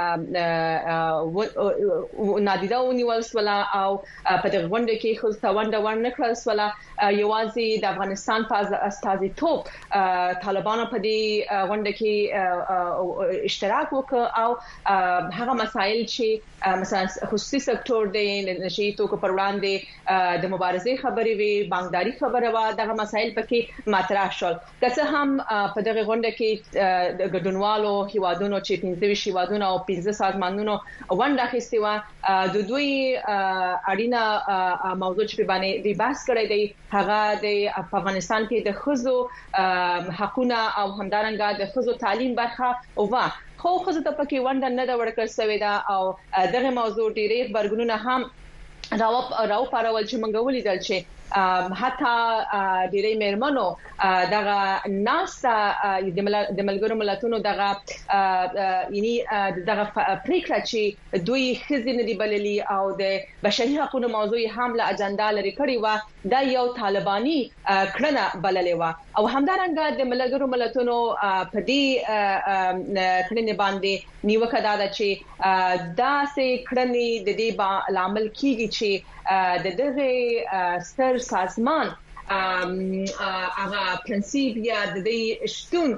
نادیده ونیول سوله او په دغه غونډه کې خو څوند ورنکړل سوله یوازې د افغانستان په استازیتوب طالبانو په دې غونډه کې اشتراک وکړ او هغه مسایل چې مثلا خصوصي سکتور د نشي توکو پر وړاندې د مبارزې خبرې وي بانکداري خبره و دغه مسایل پکې مطرح شول که څه هم په دغه غونډه کې د ګډونوالو هیوادونو چې 15 هیوادونو او 15 سازمانونو ونډه اخیستې و د دوی اړینا موضوع چې باندې دی بحث کړی دی هغه د افغانستان کې د خزو حقونه او همدارنګه د خزو تعلیم برخه او خو خزو ته پکې ونډه نه دا ورکړل شوې ده او دغه موضوع ډېرې خبرګونونه هم راو پارول چې موږ ولیدل چې حتی ډېرې میرمنو دغه ناسا د ملګرو ملتونو دغه یعنی دغه پریکړه چې دوی خزینه دی بللی او د بشري حقوقو موضوع هم له اجنډا لري کړی و دا یو طالباني کړنه بللې و او همدارنګه د ملګرو ملتونو په دې کړنې باندې نیوکه دا چې دا سه کړنې د دې عامل کیږي چې د دغه ستر سازمان هغه پرنسيپ یا د دې شتون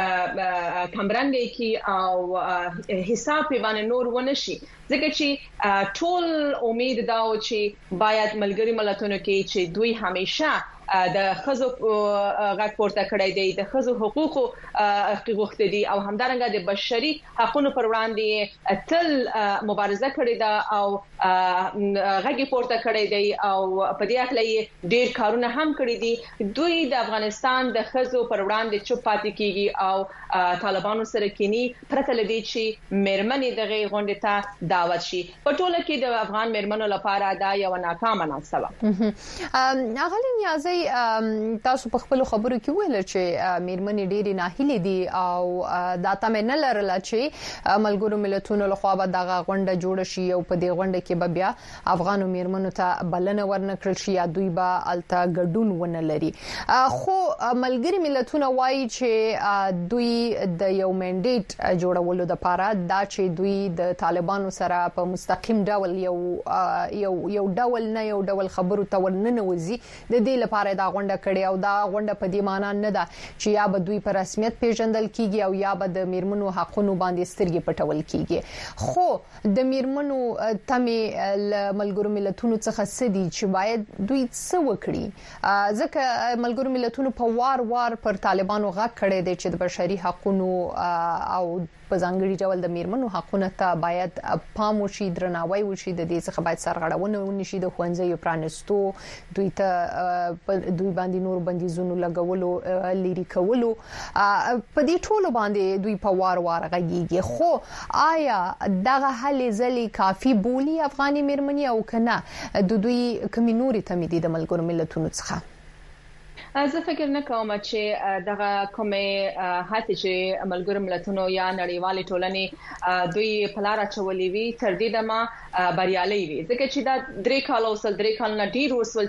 کمرنګي کی او حساب باندې نور ونشي ځکه چې ټول امید دا و چې باید ملګری ملتونو کې چې دوی همیشه د خزو غږ پورته کړی دی د خزو حقوقو غوښتي دي او همدارنګه د بشري حقوقو پر وړاندې تل مبارزه کړې ده او غږ پورته کړی دی او په دې اړه ډېر کارونه هم کړی دي دوی د افغانستان د خزو پر وړاندې چوپ پاتې کیږي او طالبانو سره کینی پرته لدی چې میرمنې دغه غونډه ته دعوت شي په ټوله کې د افغان میرمنو لپاره دا یو ناکامه ناسه و اغلی نیازي تاسو په خپل خبرو کې ویل چې میرمنې ډېری ناهیلې دي او دا تمه نه لرل چې ملګرو ملتونو لخوا به دغه غونډه جوړ شي او په دې غونډه کې به بیا افغانو میرمنو ته بلنه ورنکړل شي یا دوی به الته ګډون ونه لري خو ملګری ملتونو وایي چې دوی د یو منډیټ جوړولو لپاره دا چې دوی د طالبانو سره په مستقیم ډول یو ډول نه یو ډول خبرو ته ورننوځي د دې لپاره لپاره دا غونډه کړې او دا غونډه په دې معنی نه ده چې یا به دوی په رسمیت پیژندل کیږي او یا به د میرمنو حقوقو باندې سترګې پټول کیږي خو د میرمنو تمه ل ملګرو ملتونو څخه سدي چې باید دوی څه وکړي ځکه ملګرو ملتونو په وار پر طالبانو غږ کړی دی چې د بشري حقوقو او په ځانګړي ډول د میرمنو حقوقو ته باید پام وشي درناوی وشي د دې څخه باید سرغړونه ونشي د ښوونځیو پرانستو دوی ته دوی باندې نور بندیزونو لګولو لري کولو په دې ټولو باندې دوی په وار غږیږي خو آیا دغه حل ځلې کافي بولی افغاني میرمنې او کنه د دوی کمینوري تمدید د ملګرو ملتونو څخه زه فکر نه کوم چې دغه کومه هڅه چې ملګرو ملتونو یا نړیوالې ټولنې دوی په لار اچولې وي تر دې دمه بریالي وي ځکه چې دا 3 کال نه ډیر وسول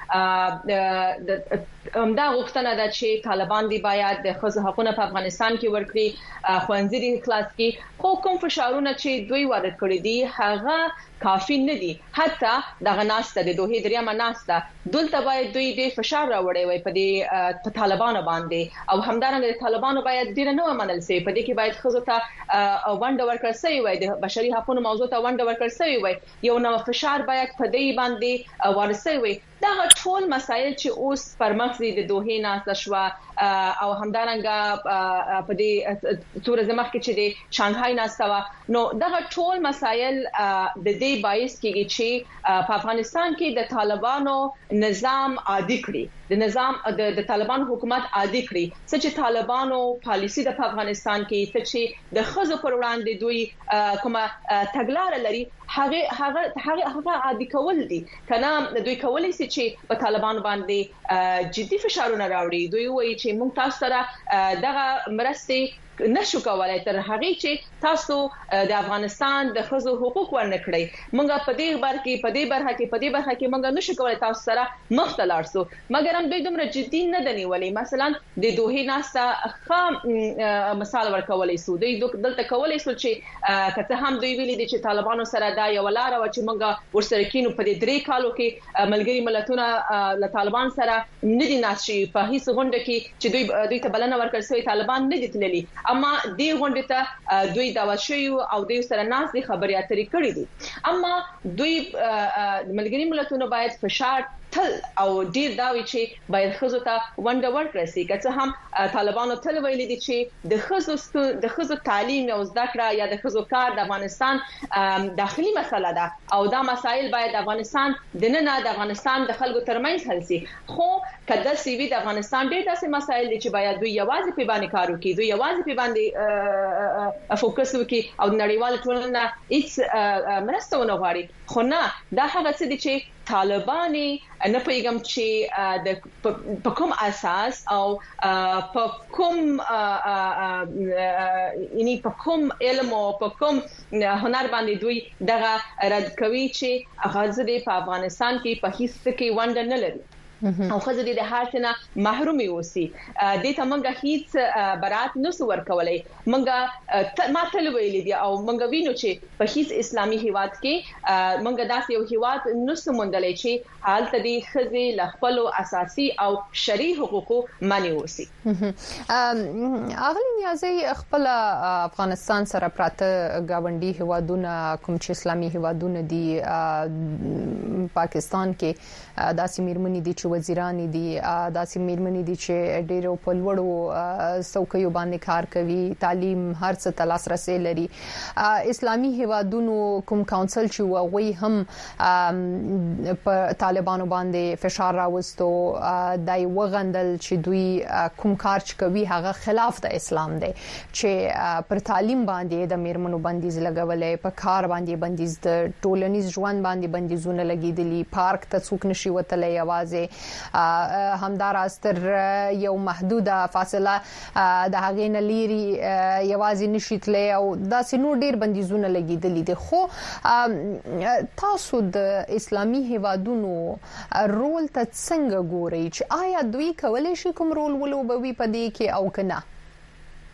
چې دا غوښتنه ده چې طالبان دی باید د خزو حقوقو په افغانستان کې ورکړي خوانځي دي خلاص کړي خو کوم فشارونه چې دوی وارد کړی دي هغه کافی نه دي حتی دغه ناسته د دوه دریمه ناسته دلته باید دوی د فشار راوړي وي په دې طالبانو باندې او همدارنګه د طالبانو باید ډیر نه ومنل شي په دې کې باید خزو ته ونډه ورکړل شي وي د بشري حقوقو موضوع ته ونډه ورکړل شي وي یو نو فشار باید په دې باندې ورسوي وي دا ټول مسایل چې اوس پر مخ دي د دوه ناسته شو او همدارنګه په دې تور زمخ کې چې د شانګهای ناسته نو دا ټول مسایل د دې باعث کېږي چې په افغانستان کې د طالبانو نظام عادي کړي د نظام د طالبان حکومت عادي کړي چې طالبانو پالیسی د افغانستان کې چې د خزو پر وړاندې دوی کومه تګلارې لري هغه عادي کول دي کنه دوی کولای شي چې په طالبان باندې جدي فشارونه راوړي دوی وایي چې موږ تاسو سره دغه مرستې نشو کولای تر هغه چې تاسو د افغانستان د خزو حقوق ورنکړي موږ په دې برخه کې موږ نشو کولای تاسو سره مختلف شو مګر هم دوی دومره جدي نه دني ولی مثلا د دوه ناسته خام مثال ورکولای سو دوی دلته کولای سو چې کته هم دوی ویلي دي چې طالبانو سره دا یو لار و چې موږ ورسره کینو په دې 3 کالو کې ملګری ملتونه له طالبان سره ندي ناشي په هیڅ غونډه کې چې دوی ته بلنه ورکړ سوی طالبان نه دي تللي اما دې غونډه ته دوی دعوت شوی او دوی سره ناس دي خبري اترې کړې دي اما دوی ملګری ملتونو باید فشار تل او ډیر دا وی چې باید خزو ته ونډه ورکړي سي که هم طالبانو تل ویلي دي چې د خزو تعلیم او زده کړه یا د خزو کار د افغانستان داخلي مسله ده او دا مسایل باید د افغانستان د افغانستان د خلکو ترمنځ حل سي خو کله چې وی د افغانستان ډیر داسې مسایل دي چې باید دوی یوازې په باندې کار وکړي دوی یوازې په باندې فوکس وکړي او نړیوال ټولنه هیڅ مرسته ونه غواړي خو نه دا هغه څه دي چې طالباني نه پیغام چې په کوم اساس او په کوم یعنی په کوم علم او په کوم هنر باندې دوی دغه رد کوي چې غزه په افغانستان کې په هیڅ کې ونډه نه لري او خزه دې د هارتنه محرومي وسی د ته منګه هیڅ برات نو سور کولای منګه ما تل ویلې دي او منګه وینو چې په هیڅ اسلامي هیواد کې منګه داسې یو هیواد نو سمندلې چې حالت دې خزه لخپل اساسي او شرعي حقوقو معنی وسی اغلی نیازي خپل افغانستان سره پراته گاونډي هیوادونه کوم چې اسلامي هیوادونه دي پاکستان کې داسې میرمنې دي چې وزیران دي داسې میرمنې دي چې ډېرو په لوړو څوکیو باندې کار کوي تعلیم هر څه ته لاسرسي لري اسلامي هیوادونو کوم کونسل چې وغوي هم په طالبانو باندې فشار راوستو دای وغندل چې دوی کوم کار کوي هغه خلاف د اسلام دی چې پر تعلیم باندې د میرمنو بندیز لګولې په کار باندې بندیز د ټولنیز ژوند باندې بندیزونه لګیدلي پارک ته څوک نشي وتلی یوازې همداراستر یو محدوده فاصله د هغې نه لري یوازې نشي تللی او داسې نور ډیر بندیزونه لګیدلي دي خو تاسو د اسلامي هیوادونو رول ته څنګه ګورئ چې آیا دوی کولای شي کوم رول ولوبوي په دې کې او کنه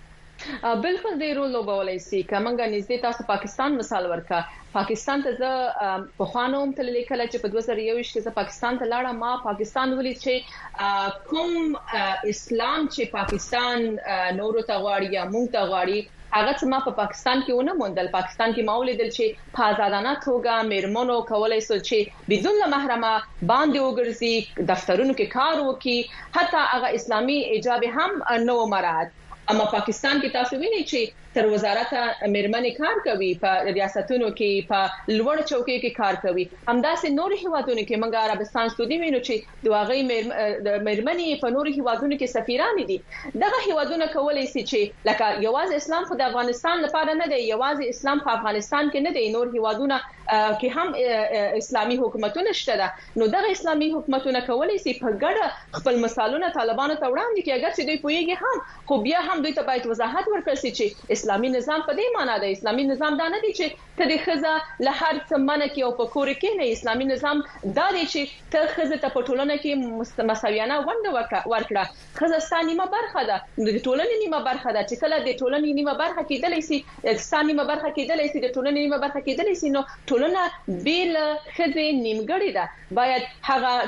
بالکل د رول لوبولای شي کومه نږدې تاسو پاکستان مثال ورکا پاکستان ته زه په خوانوم تل لیکل چې په 2021 کې زه پاکستان ته لاړم ما پاکستان ولې چې کوم اسلام چې پاکستان نورو ته غواړي یا مونږ ته غواړي هغه چې ما په پاکستان کې ونه موندل پاکستان کې ما ولیدل چې په آزادانه توګه میرمنو کولای شي چې بدون محرمه باندې وګرځي دفترونو کې کار وکړي حتی هغه اسلامي ایجاب هم نو مراد اما پاکستان کې تاسو وینئ چې تر وزارت میرمنې کار کوي په ریاستونو کې په لوړ چوکۍ کې کار کوي همداسې نور هیوادونو کې موږ عربستان ستودي وینو چې د واغې میرمنې په نور هیوادونو کې سفیران دي دغه هیوادونه کولای شي چې لکه یوازې اسلام خو د افغانستان لپاره نه دی یوازې اسلام په افغانستان کې نه دی نور هیوادونه کې هم اسلامي حکومتونه شته نو دغه اسلامي حکومتونه کولای شي په ګډه خپل مثالونه طالبانو ته وړاندې کړي اگر چې دوی پوهیږي هم خو بیا هم دوی ته باید وضاحت ورکړي چې اسلامي نظام په دې معنی دی اسلامي نظام دا نه دی چې ته د خزه له هر څه منه کې او په کور کې نه اسلامي نظام دا دی چې ته خزه ته په ټولنه کې مساویانه ونده ورکړه خزه ستاسو نیمه برخه ده د ټولنې نیمه برخه ده چې کله د ټولنې نیمه برخه کېدلې شي ستاسو نیمه برخه کېدلې شي د ټولنې نیمه برخه کېدلې شي نو ټولنه بیل خزه نیمګړې ده باید هغه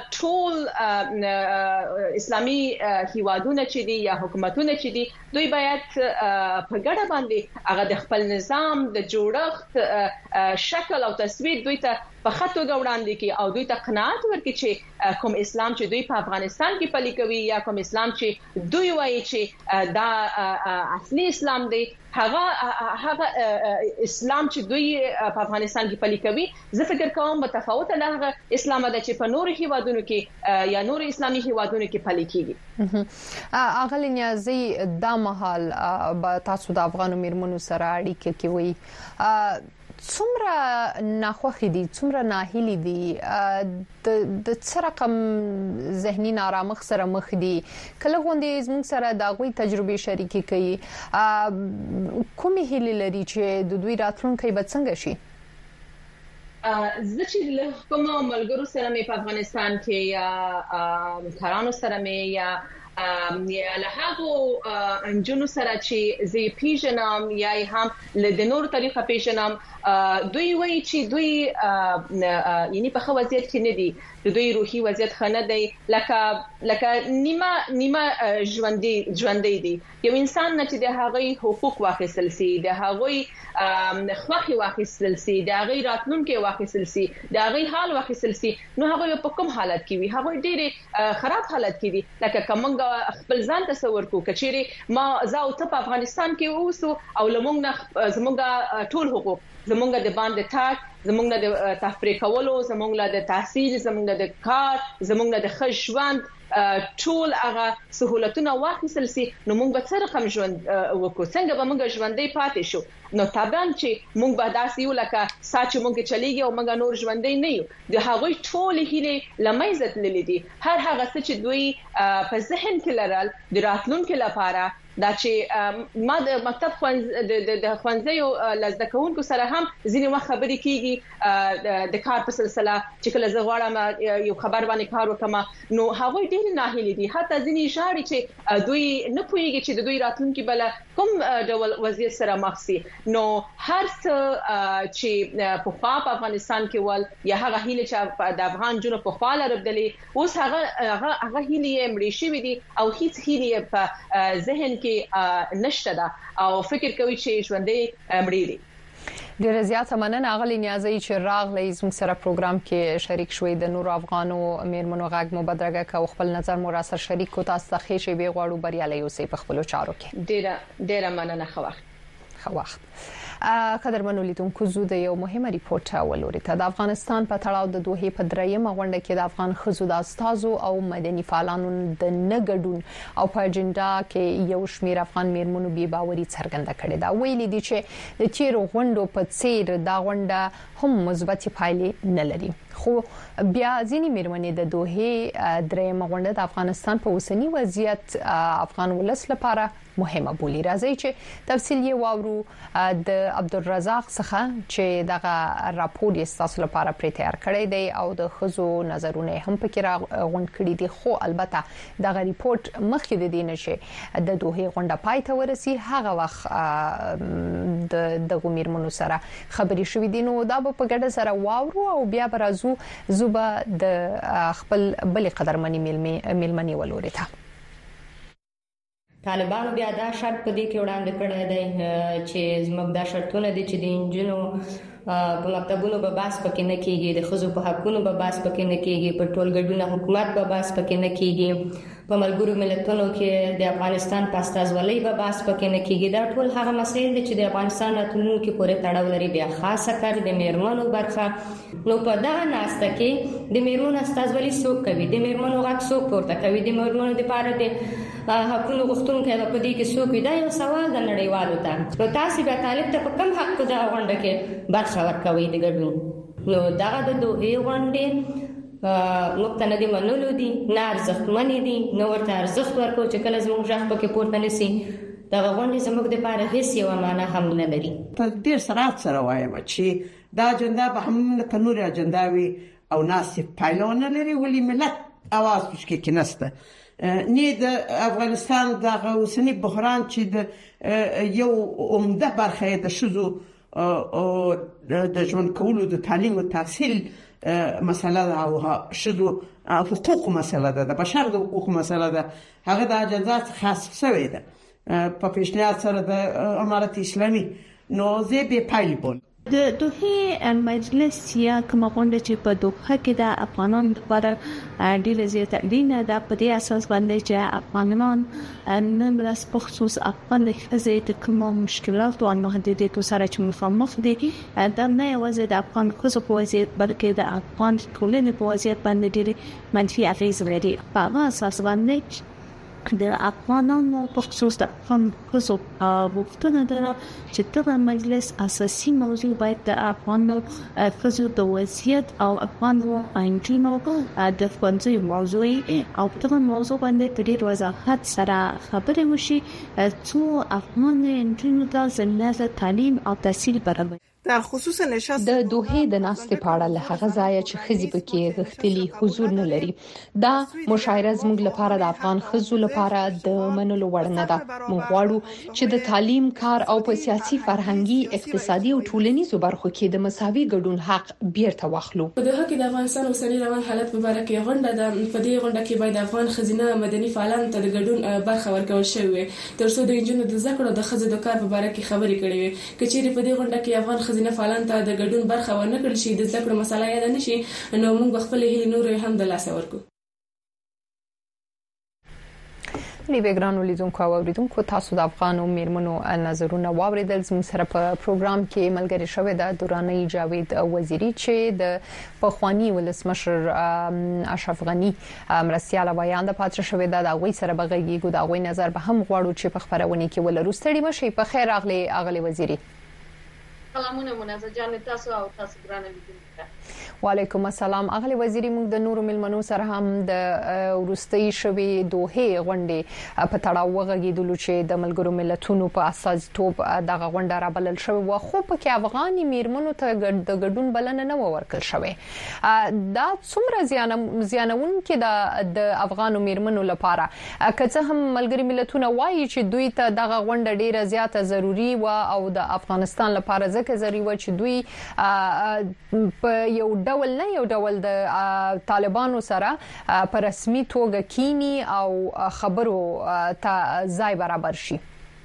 ټول اسلامي هیوادونه چې دي یا حکومتونه چې دي دوی باید په ګډه باندې هغه د خپل نظام د جوړښت شکل او تصویر دوی ته په خطو وړاندې کې او دوی ته قناعت ورکړي چې کوم اسلام چې دوی په افغانستان کې پلي کوي یا کوم اسلام چې دوی وایي چې دا اصلي اسلام دی هغه اسلام چې دوی په افغانستان کې پلي کوي زه فکر کوم متفاوت له اسلام د چې په نور هیوادونو کې یا نور اسلامي هیوادونو کې پلي کیږي اغلی نیازي د مهال به تاسو د افغان میرمنو سره اړیکه کوي څومره ناخوخي دي څومره ناهیلي دي د څه رقم ذهني نارامښ سره مخ دي کله غونډې زموږ سره د غوي تجربه شریکي کوي کومې هیلې لري چې د دوی راتلونکي به څنګه شي زه چې له کوم ملګرو سره مې په افغانستان کې یا کارانو سره مې یا له هغه انجونو سره چې زی پیژنم یا هم له نور طریقه پیژنم دوی وایي چې دوی یعنی په خو وضعیت کې نه دي دوی روحي وضعیت خنه دی لکه نیمه ژوندۍ دي یو انسان چې د هغه حقوق واخیستل سي د هغه خوخي واخیستل سي د هغه راتلونکي واخیستل سي د هغه حال واخیستل سي نو هغه په کوم حالت کې وي هغه ډېر خراب حالت کې دي لکه کومه خپل ځان تصور کو کچېری ما زاو ته په افغانستان کې اوسو او لمونږ زمونږ ټول حقوق زمونږ د باندې تاک زمونږ د تفریح کولو زمونږ د تحصیل زمونږ د کار زمونږ د خښوند ټول هغه سہولتونه واخیستل سي نو موږ به څه رقم ژوند وکړو څنګه به موږ ژوندۍ پاتې شو نو طبعا چې موږ به داسې یو لکه ساچ موږ چلیږي او موږ نور ژوندۍ نه یو د هغوی ټول هیله لمایزت للی دي هر هغه څه چې دوی په ذهن کې لرل د راتلونکو لپاره دا چې ما د مکتب د خوانځیو لزده کوونکو سره هم ځینې وخت خبرې کیږي د کار په سلسله چې کله زه غواړم یو خبر باندې کار وکم نو هغه ډېر ناهیلي دي حتی ځینې اشاره چې دوی نه پوهیږي چې د دوی راتلونکي بل کوم ډول وضعیت سره مخ سي نو هر څه چې په خوا په افغانستان کې ول یا هغه هیله چې د افغان جنو په خوا لربدلي اوس هغه هیله مړې شوې دي او هیڅ هیله په ذهن نشته دا او فکر کوي چې ژوندې مړی دي ډیره زیاته مننه اغلی نیازي چې راغلی زموږ سره پروګرام کې شریک شوي د نور افغانو میرمنو غږ مبادره کو خپل نظر مو را سره شریک کو تاسو ته خېشي به غواړو بریالي اوسئ په خپل چارو کې ډیره مننه خو وخت قدرمنو لیدونکو زو د یو مهمه ریپورت ولوري ته د افغانستان په تړاو د دوه په دریمه غونډه کې د افغان خزو د استادو او مدني فعالانو د نګډون او په اجنډا کې یو شمیر افغان میرمنو بي باوري څرګنده کړې دا ویلي دي چې د تیر غونډو په څیر دا غونډه هم مثبت پایلې نه لري خو بیا ځینې میرمنې د دوه دریمه غونډه د افغانستان په اوسنی وضعیت افغان ولس لپاره مهمه بولي. راځي چې تفصیل یې واورو د عبدالرزاق څخه چې دغه راپور یې تاسو لپاره پرې تیار کړی دی او د خزو نظرونه هم پکې راغونډ کړي دي. خو البته دغه ریپورت مخکې د دې نشي د دوه غونډه پای ته ورسي هغه وخت د غمیرمنو سره خبري شوې دي. نو دا په ګډه سره واورو او بیا برازو زوبا د خپل بل قدرمنې ملمنې ولوري ته. طالبانو بیا دا شرط په دې کې وړاندې کړی دی چې زموږ دا شرطونه دي چې د انجونو په مکتبونو به بحث پکې نه کیږي، د ښځو په حقونو به بحث پکې نه کیږي، په ټولګډونه حکومت به بحث پکې نه کیږي، په ملګرو ملتونو کې د افغانستان په استازولۍ به بحث پکې نه کیږي. دا ټول هغه مسایل دي چې د افغانستان راتلونکي پورې تړاو لري. بیا خاصه کار د میرمنو برخه. نو په دا ناسته کې د میرمنو استازولۍ څوک کوي، د میرمنو غږ څوک پورته کوي، د میرمنو لپاره د حقونو غوښتونکي په دې کې څوک دی؟ دا یو سوال د نړیوالو ته. نو تاسو به طالب ته په کوم حق په دا غونډه کې برخه ورکوي د ګډون؟ نو دغه د دوه غونډې موږ نه دي منلو دي، نه ارزښتمنې دي، نه ورته ارزښت ورکو چې کله زموږ ژغ پکې پورته نشي. دغه غونډې زموږ لپاره هیڅ یوه معنا هم نه لري. په ډېر صراحت سره وایم چې دا اجنډا به هم لکه نورې اجنډاوي او ناسې پایله ونه لري، ولې ملت اواز پکې کې نشته. نه د افغانستان دغه اوسنی بحران چې د یو عمده برخه د ښځو د ژوند کولو د تعلیم او تحصیل مسله ده او ښځو حقوق مسله ده، د بشر د حقوق مسله ده. هغه د اجنډا خاص شوی ده په پیشنهاد سره د امارت اسلامي. نو زه به پایله بول د دوه مجلس یا کوم غونډه چې په دوه کې د افغانانو لپاره ډېر زیات اړینه ده، په دې اساس باندې چې افغانان نن ورځ په خصوص افغان ښځې د کوم مشکلاتو او محدودیتو سره چې مخامخ دي، دا نه یوازې د افغان ښځو په وضعیت بلکې د افغان ټولنې په وضعیت باندې ډېر منفي اغېز لري. په هغه اساس باندې د افغانانو په خصوص د افغان ښځو غوښتنه ده چې دغه مجلس اساسي موضوع باید د افغانو ښځو د وضعیت او افغانو نجونو د ښوونځیو موضوع او دغه موضوع باندې په ډېر وضاحت سره خبرې وشي څو افغان نجونو ته زمینه د تعلیم او تحصیل برابر. در خصوص نشست د دوه د ناستې په اړه له هغه ځایه چې ښځې پکې غښتلي حضور نه لري، دا مشاعره زموږ لپاره د افغان ښځو لپاره د منلو وړ نه ده. موږ غواړو چې د تعلیم، کار او په سیاسي، فرهنګي، اقتصادي او ټولنیزو برخو کې د مساوي ګډون حق بیرته واخلو. په دغه کې د افغانستان اوسنی روان حالت په اړه کې غونډه ده. په دې غونډه کې باید افغان ښځینه مدني فعالانو ته د ګډون برخه ورکول شوې وي ترڅو د انجونو د ذکر او د ښځو د کار په اړه کې خبرې کړي وي. کچېرې په دې غونډه کې افغان ښځینه فعالان ته د ګډون برخه ورنه کړل شي، د ذکر مسله یاد نه شي، نو موږ خپل هیله نور هم د لاس ورکو. لیبرانو لیدونکو او اوریدونکو، تاسو د افغان میرمنو نظرونه واوریدل. زموږ سره په پروګرام کې ملګری شوی د دوراني جاوید وزیری چې د پخوانی ولسمشر اشرف غنی مرستياله وایاند پاتره شوی د هغه سره بغږیږو. د هغه نظر به هم غواړو چې په خبرونه کې ولرو. ستړي مشي. په خیر اغلی وزیری. سلامونه منازه جان، تاسو او تاسو ګرانه لیدونکو. وعلیکم السلام. اغلی وزیری، موږ د نورو ملمنو سره هم د ورستۍ شوی دوه غونډې په تړاو وغږیدلو چې د ملګرو ملتونو په اساسیتوب دغه غونډه را بلل شوی و، خو پکې افغاني میرمنو ته د ګډون بلنه نه ورکړل شوی. دا څومره زیانون کې د افغانو میرمنو لپاره، که څه هم ملګري ملتونه وایي چې دوی ته دغه غونډه ډیره زیاته ضروری و او د افغانستان لپاره ځکه ضروري و چې دوی په یو ډول نه یو ډول د طالبانو سره په رسمي توګه کینی او خبرو ته ځای برابر شي.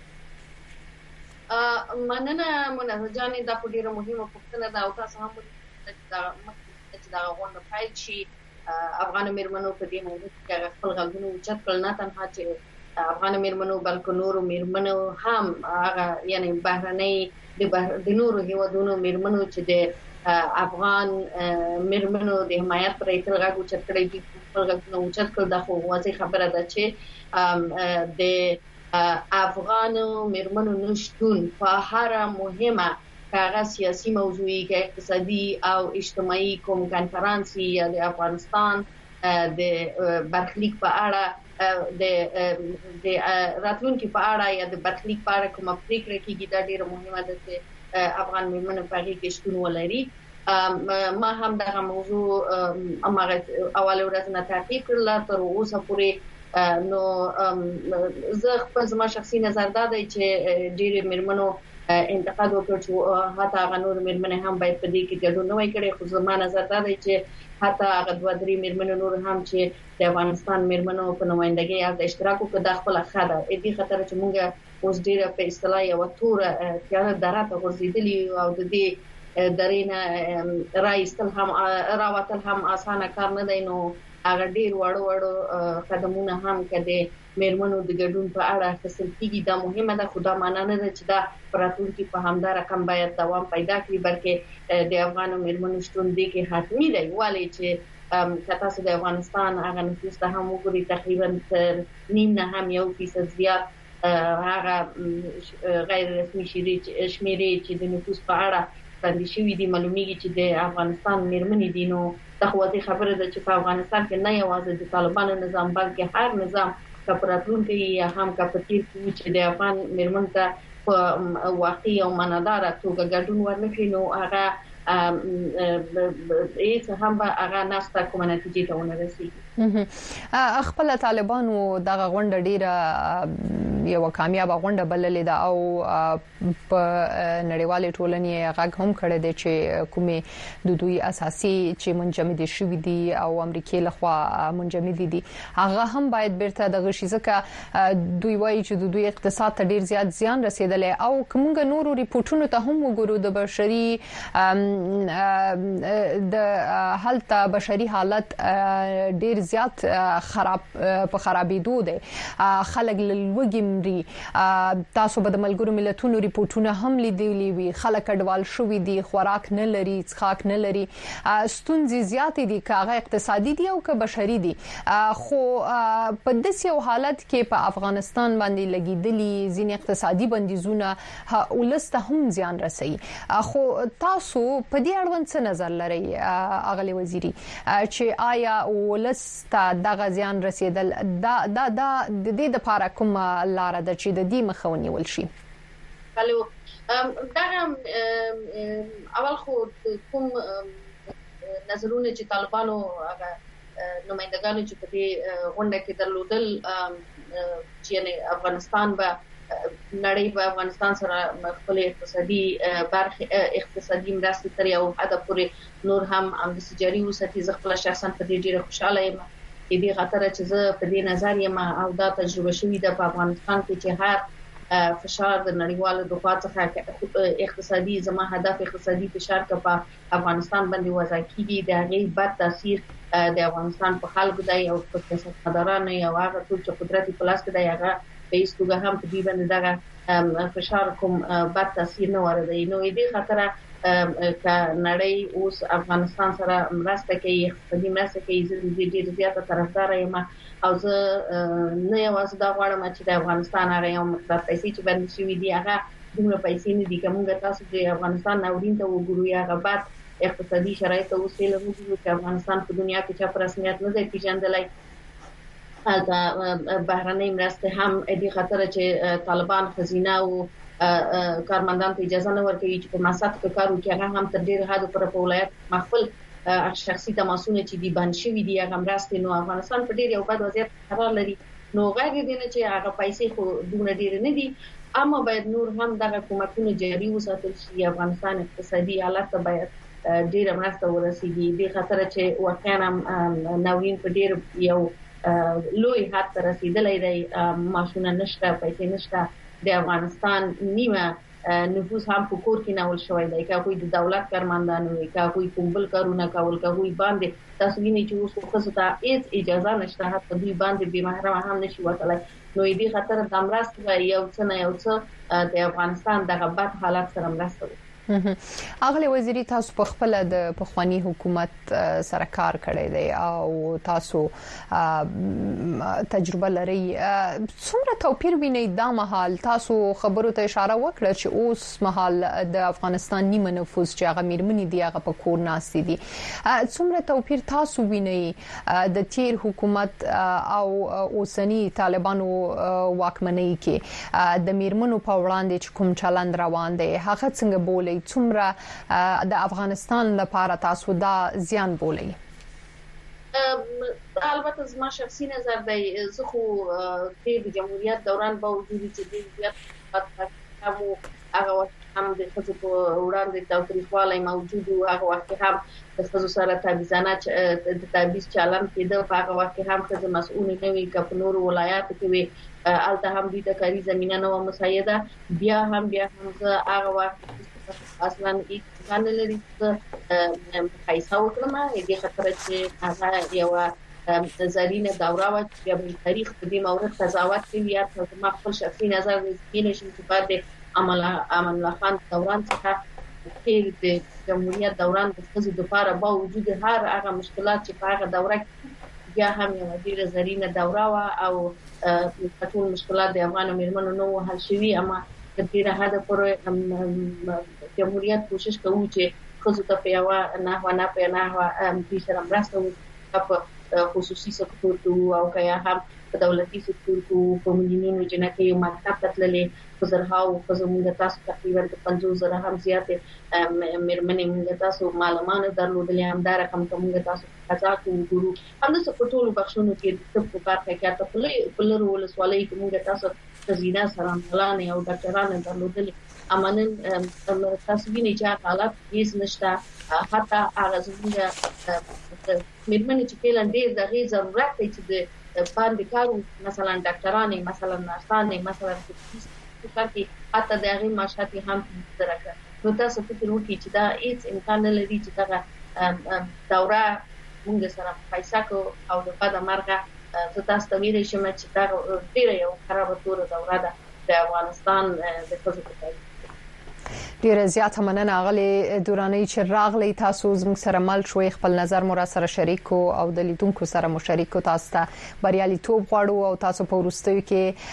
مننه منازه جان، دا په ډیره مهمه پوښتنه ده او تاسو هم چې دا غونډه پای شي افغان میرمنو په دې موضوع کې خپل غږونه اوچت کړل، نه تنها چې افغان میرمنو بلکې نورو میرمنو هم هغه یعنی بهرنۍ د نورو هیوادونو میرمنو چې د افغان میرمنو د حمایت پر ایتل غږ اوچت کړی دي، خپل غږونه اوچت کړل. دا خو واضح خبره ده چې د افغانو میرمنو نشټون په هر مهمه کاغه سیاسي موضوعي کې اقتصادي او اجتماعي کوم کانفرنس یا د افغانستان د برخلیک په اړه د راتلونکو په اړه یا د برخلیک په اړه کومه پریکړه کیږي دا ډیره مهمه ده چې افغان میرمنې په هغه کې شتون ولري. ما هم دغه موضوع امغه اوله ورځ نه تعقیب کړل تر اوسه پورې. نو زه خپل زما شخصي نظر دا دی چې ډیره میرمنو انتقاد وکړ چې حتی هغه نور میرمنې هم باید په دې کې ګډون نه وای کړي. خو زما نظر دا دی چې حتی هغه 2-3 میرمنې نور هم چې د افغانستان میرمنو په نمائندګۍ یا د اشتراک وکړ د خپل خاله دې خطر چې موږ اوس ډیره په اصطلاح یو تور تیار درته ورزيدلی او د دې درینه رايستل هم راوتل هم اسانه کار نه دی. نو هغه ډیر وړو قدمونه هم کده میرمنو د ګډون په اړه خپل کیږي دا مهمه ده. خدا معنا نه ده چې دا پراتونکو په همدار رقم باید دوام پیدا کړي بلکې د افغانو میرمنو شتون دي کې حتمی دی. ولی چې کتاسو د افغانستان هغه نفوس ته هم وګوري تقریبا 0.5% زیات هغه غیر رسمي شمیرې چې د نفوس په اړه باندې شوې دي معلومیږي چې د افغانستان میرمنې دي. نو تخواتي خبره ده چې په افغانستان کې نه یوازې د طالبانو نظام بلکې هر نظام کپراتونکو یا هم کپتیر چې د افغان میرمن ته په واقعي او معنادار توګه ګډون ورنکړي نو هغه هیڅ هم هغه نسته کومه نتیجه ته ونه رسیږي. خپل طالبانو دغه غونډه ډیره یو کامیاب غونډه بللې ده او په نړیوالې ټولنې غږ هم کړی دی چې کومې د دوی اساسي چې منجمد شوي دي او امریکای لخوا منجمد دي هغه هم باید بیرته د غشيزکه دوی وایي چې د دوی اقتصاد ته ډیر زیات زیان رسیدلی او کومه نورو ریپورتونو ته هم وګورو د بشري د حالت بشري حالت ډیر زیات خرابېدو دي. خلک لوګي مري. تاسو به د ملګرو ملتونو ریپورتونه هم لیدلي وي. خلک اډوال شوې دي خوراک نه لري څښاک نه لري. ستونزې زیات دي کاغه اقتصادي دي او که بشري دي. خو په داسې یو حالت کې په افغانستان باندې لګیدلي ځینې اقتصادي بندیزونه ولسته هم زیان رسي. خو تاسو په دې اړوند څه نظر لرئ اغلی وزیری چې آیا ولسته دغه زیان رسیدل دا د دې لپاره کوم لار ده چې د دې مخاوني ول شي؟ بلو دا اول خو کوم نظرونه چې طالبانو هغه نمائندګانو چې په دې غونډه کې درلودل چې افغانستان به نړۍ په افغانستان سره خپل اقتصادي برخه اقتصادي مرستې تر یو حد پورې نور هم جاري وساتي. زه خپل شخصا په دې ډیره خوشاله یم چې دې خاطر چې زه په دې نظر یم او دا تجربه شوې ده په افغانستان کې چې هر فشار د نړیوالو د خوا څخه اقتصادي زما هدف اقتصادي فشار کا په افغانستان باندې وضع کیږي د هغه بد تاثیر د افغانستان په خلکو دی او په سیاستمدارانو او هغه ټول چې قدرت په لاس کې دی هغه په ایستوګه هم په دې باندې دغه فشار کوم بد تاثیر نه ورده. نو دې خاطر ک نړۍ اوس افغانستان سره مرسته کوي اقتصادي مرسته کوي. زه دې زیاته طرفدار یم او زه نه یوازې دا غواړم چې د افغانستان هغه یو مقدار پیسې چې باندې شوې دي هغه دومره پیسې نه دي کومه تاسو د افغانستان ناورین ته وګورئ هغه بعد اقتصادي شرایط اوس له موږ چې افغانستان په دنیا کې چې په رسمیت نه دی پیژندلای. دا بهرنۍ مرسته هم دې خاطر چې طالبان خزینه او کارمندان ته اجازه نه ورکوي چې په مصرف کې کار وکړي. هغه هم تر ډیره حد پر په ولایت مخفل شخصي تماسونه چې دی بند شوی دي هغه مرسته. نو افغانستان په ډیر یو بد وضعیت قرار لري. نو غیر دې نه چې هغه پیسې خو دومره ډیر نه دي اما باید نور هم دغه حکومتونه جاري وساتل شي. افغانستان اقتصادي حالت ته باید ډیر مرسته ورسیږي. دې خاطر چې واقعا ناورین په ډیر یو لوی حد ته رسیدلی دی. ماشونه نشته پیسې نشته. د افغانستان نیمه نفوس هم په کور کې ناول شوی دی. که کوئی د دولت کارمندان وي که کوئی کومبل کارونه کول که کوئی باندې تاسو وینئ چې اوس خو ته هیڅ اجازه نشته حتی دوی باندې به محرم هم نشي وتلای. نو دې خاطر د مرسته یو څه د افغانستان دغه بد حالت سره مرسته اغلی وزیری تاسو په خپل د پخوانی حکومت سره کار کړی دی او تاسو تجربه لري څومره توپیر ویني دا مهال تاسو خبرو ته اشاره وکړه چې اوس مهال د افغانستان نیمه نفوس چې هغه میرمنې دی هغه په کور ناستې دي څومره توپیر تاسو ویني د تیر حکومت او اوسنی طالبانو واکمنۍ کې د میرمنو په وړاندې چې کوم چلند روان دی هغه څنګه بولي څومره د افغانستان لپاره تاسو دا زیان بولي البته زما شخصي نظر دی زه خو د جمهوریت دوران با وجود چې د جمهوریت هغه وخت هم د خصوص په وړاندې تاریخوالي موجود او هغه وخت هم د خصوص سره تابعزانه د تابعیز چالان کېده په هغه وخت هم چې مسؤل نه وي کپ نور ولایات کې وي الته هم د کاری زمينه نو مساعده بیا هم هغه وخت اصلا ځان لري چې پیسې وکړم دې خاطر چې هغه یو زرینه دوره و چې په تاریخ په دې مورد قضاوت کوي یا ما خپل شخصي نظر دې نشم چې بعد امان الله خان دوران څخه چې د جمهوریت دوران د خزو د لپاره با وجود هر هغه مشکلات چې په هغه دوره بیا هم یو ډیره زرینه دوره و او ټول مشکلات د افغان میرمنو نو حل شوي اما د دې هدا پر جمهوریت کوشش کوي چې خزو ته په یو نه په سره مرسته وکړي خصوصي سکتور او کیا هم په دولتي سکتور کې کومینینو جنکه یو مکتب تللې فزرهاو فزمونږ تاسو تقریبا 50,000 هم زیاته میرمنې موږ تاسو معلومات درلودلې هم دا رقم کومه تاسو قضا کوو هم د سکتور بخښونو کې د په کار کې تاسو په لور ولسوالۍ کې موږ تاسو تزینا سلام فلان او ډاکټرانو درلودلې امانن تاسو وینئ چې حالات هیڅ نشته حتی هغه زموږ میرمنې چې کله ډېر دغه ضرورت دی چې د باندې کارو مثلا ډاکټرانو مثلا نرسانو مثلا چې حتی د هغه معاشات هم درکړه نو تاسو فکر وکړئ چې دا هیڅ امکان نه لري چې دا دوره موږ سره پیسې کو او د پاده مرګه زه تاسو ته ویل شم چې دا ډیره یو خراب توره دوره ده د افغانستان د خصوصي ډیره زیاته مننه غلي دوراني چې راغلي تاسو زموږ سره مل شوي خپل نظر مو را سره شریکو او د لیدونکو سره مشارکو تاسو ته بریالیتوب غواړو او تاسو په ورستیو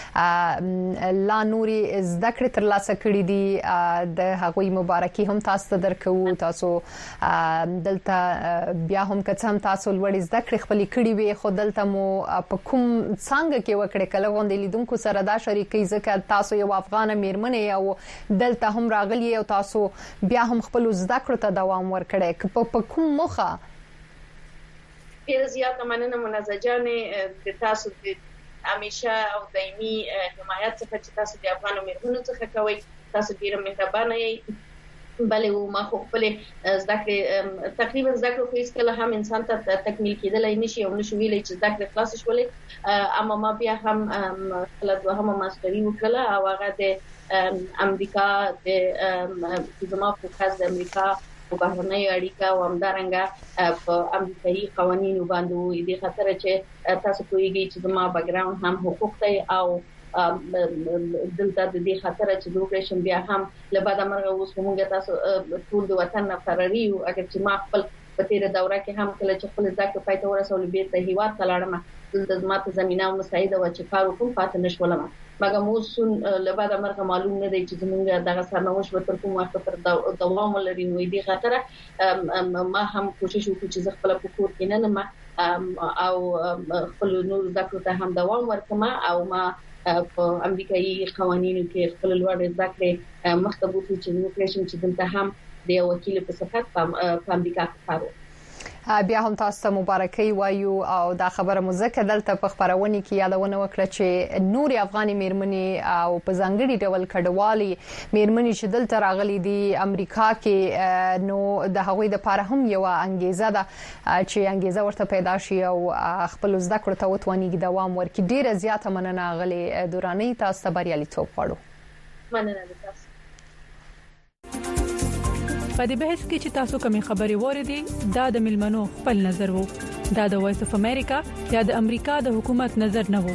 کې لا نوري زده کړې تر لاسه کړې دي د هغوی مبارکي هم تاسو ته درکو تاسو دلته بیا هم کڅم تاسو لوړ زده کړې خپل کړې وي خو دلته مو په کوم څنګه کې وکړې کله غونډې لیدونکو سره دا شریکي ځکه تاسو یو افغان میرمنې او دلته هم راغلي او تاسو بیا هم خپل زده کړو ته دوام ورکړئ په کوم مخه ډیر زیات مننه منزجانه د تاسو د همیشه او دایمي حمایت څخه چې تاسو د افغان میرمنو څخه کوي تاسو ډیر مهربانه یې بلې و ما خپل زده کړې تقریبا زده کړو هیڅ کله هم انسان ته تکمیل کېدلای نشي او نشو ویلای چې زده کړې خلاص شولې اما ما بیا هم کله دوهمه ماستري وکړه او هغه د امریکا د زما په خاص د امریکا په بهرنۍ اړیکه او همدارنګه په امریکایي قوانینو باندې د خطر چې تاسو کویږي چې زما بیک ګراوند هم حقوق دی او دلته د دې خطر چې دوکریشن بیا هم لباده مرغه اوس موږ تاسو ټول د وطن نه فراري او اگر چې ما خپل په تیر دوره کې هم کله چې خپل ځکه پاتې ورسول بیرته هیواد ته لاړم دلته زما ته زمينه مساعده و چې کار وکم پاتې نشولم مګر موږ لباده مرغه معلوم نه دی چې زموږ دغه سرنوشت به تر کوم وخت پر دوام لري نو دې خاطر ما هم کوشش وکړ چې خپل په کور کې نه ما او خپل نور ذکر ته هم دوام ورکم او ما په امریکایي قوانینو کې خپل لوړ ذکر مختبوط چې نوکریشن چې دلته هم د وکیل په صفت په امریکا کې کارو بیا هم تاسو ته مبارکي وایو او دا خبره مزکه دلته په خبرونه کې یادونه وکړه چې نور افغاني میرمنې او په ځانګړي ډول کډوالي میرمنې چې دلته راغلي دي امریکا کې نو د هغوی د لپاره هم یو انګیزه ده چې انګیزه ورته پیدا شي او خپل زده کړو ته وتوانیږي دوام ورکړي ډیره زیاته مننه غلي دوراني تاسو ته بریالیتوب غواړو مننه تاسو په دې بحث کې چې تاسو کومې خبرې وریدي دا د ملمنو خپل نظر وو دا د وایس اف امریکا یا د امریکا د حکومت نظر نه وو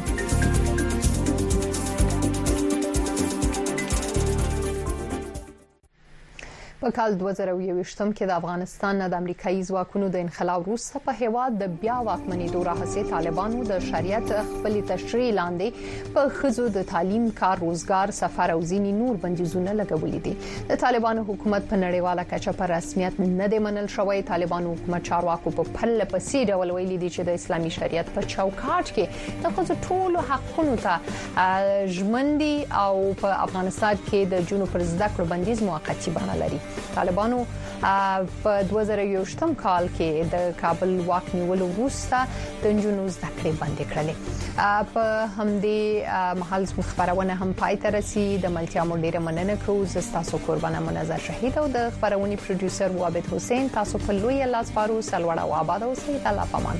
په کال 2020م کې د افغانستان د امریکایي ځواکونو د انخلاء وروسته په هیواد د بیا واکمنېدو راهیسې طالبانو د شریعت خپل تشریع لاندې په خزو د تعلیم، کار، روزګار، سفر او ځینی نور بندیزونه لګولې دي. د طالبانو حکومت په نړیواله کچه په رسمیت نه دی منل شوی. طالبانو حکومت چارواکو په پرله پسې ډول ویلي دي چې د اسلامي شریعت په چوکاټ کې د خزو ټولو حقونو ته ژمن دي او په افغانستان کې د جنوب پر زده کړو بندیز موقتی بڼه لري. طالبانو په 2021م کال کې د کابل واک نیولو وروسته د نجونو زده کړې بندې کړلې. په همدې محل خبرونه هم پای ته رسي. د ملتیا مو ډیره مننه کوو. زستاسو قربانه منظر شهید او د خبرونې پروډوسر عابد حسین. تاسو په لوی الله سپارو. سلوړه او آباد اوسئ. الله پامان.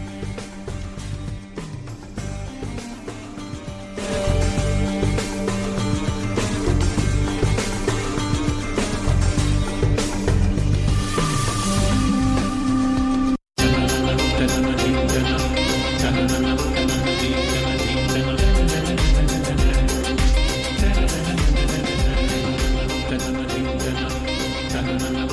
Thank you.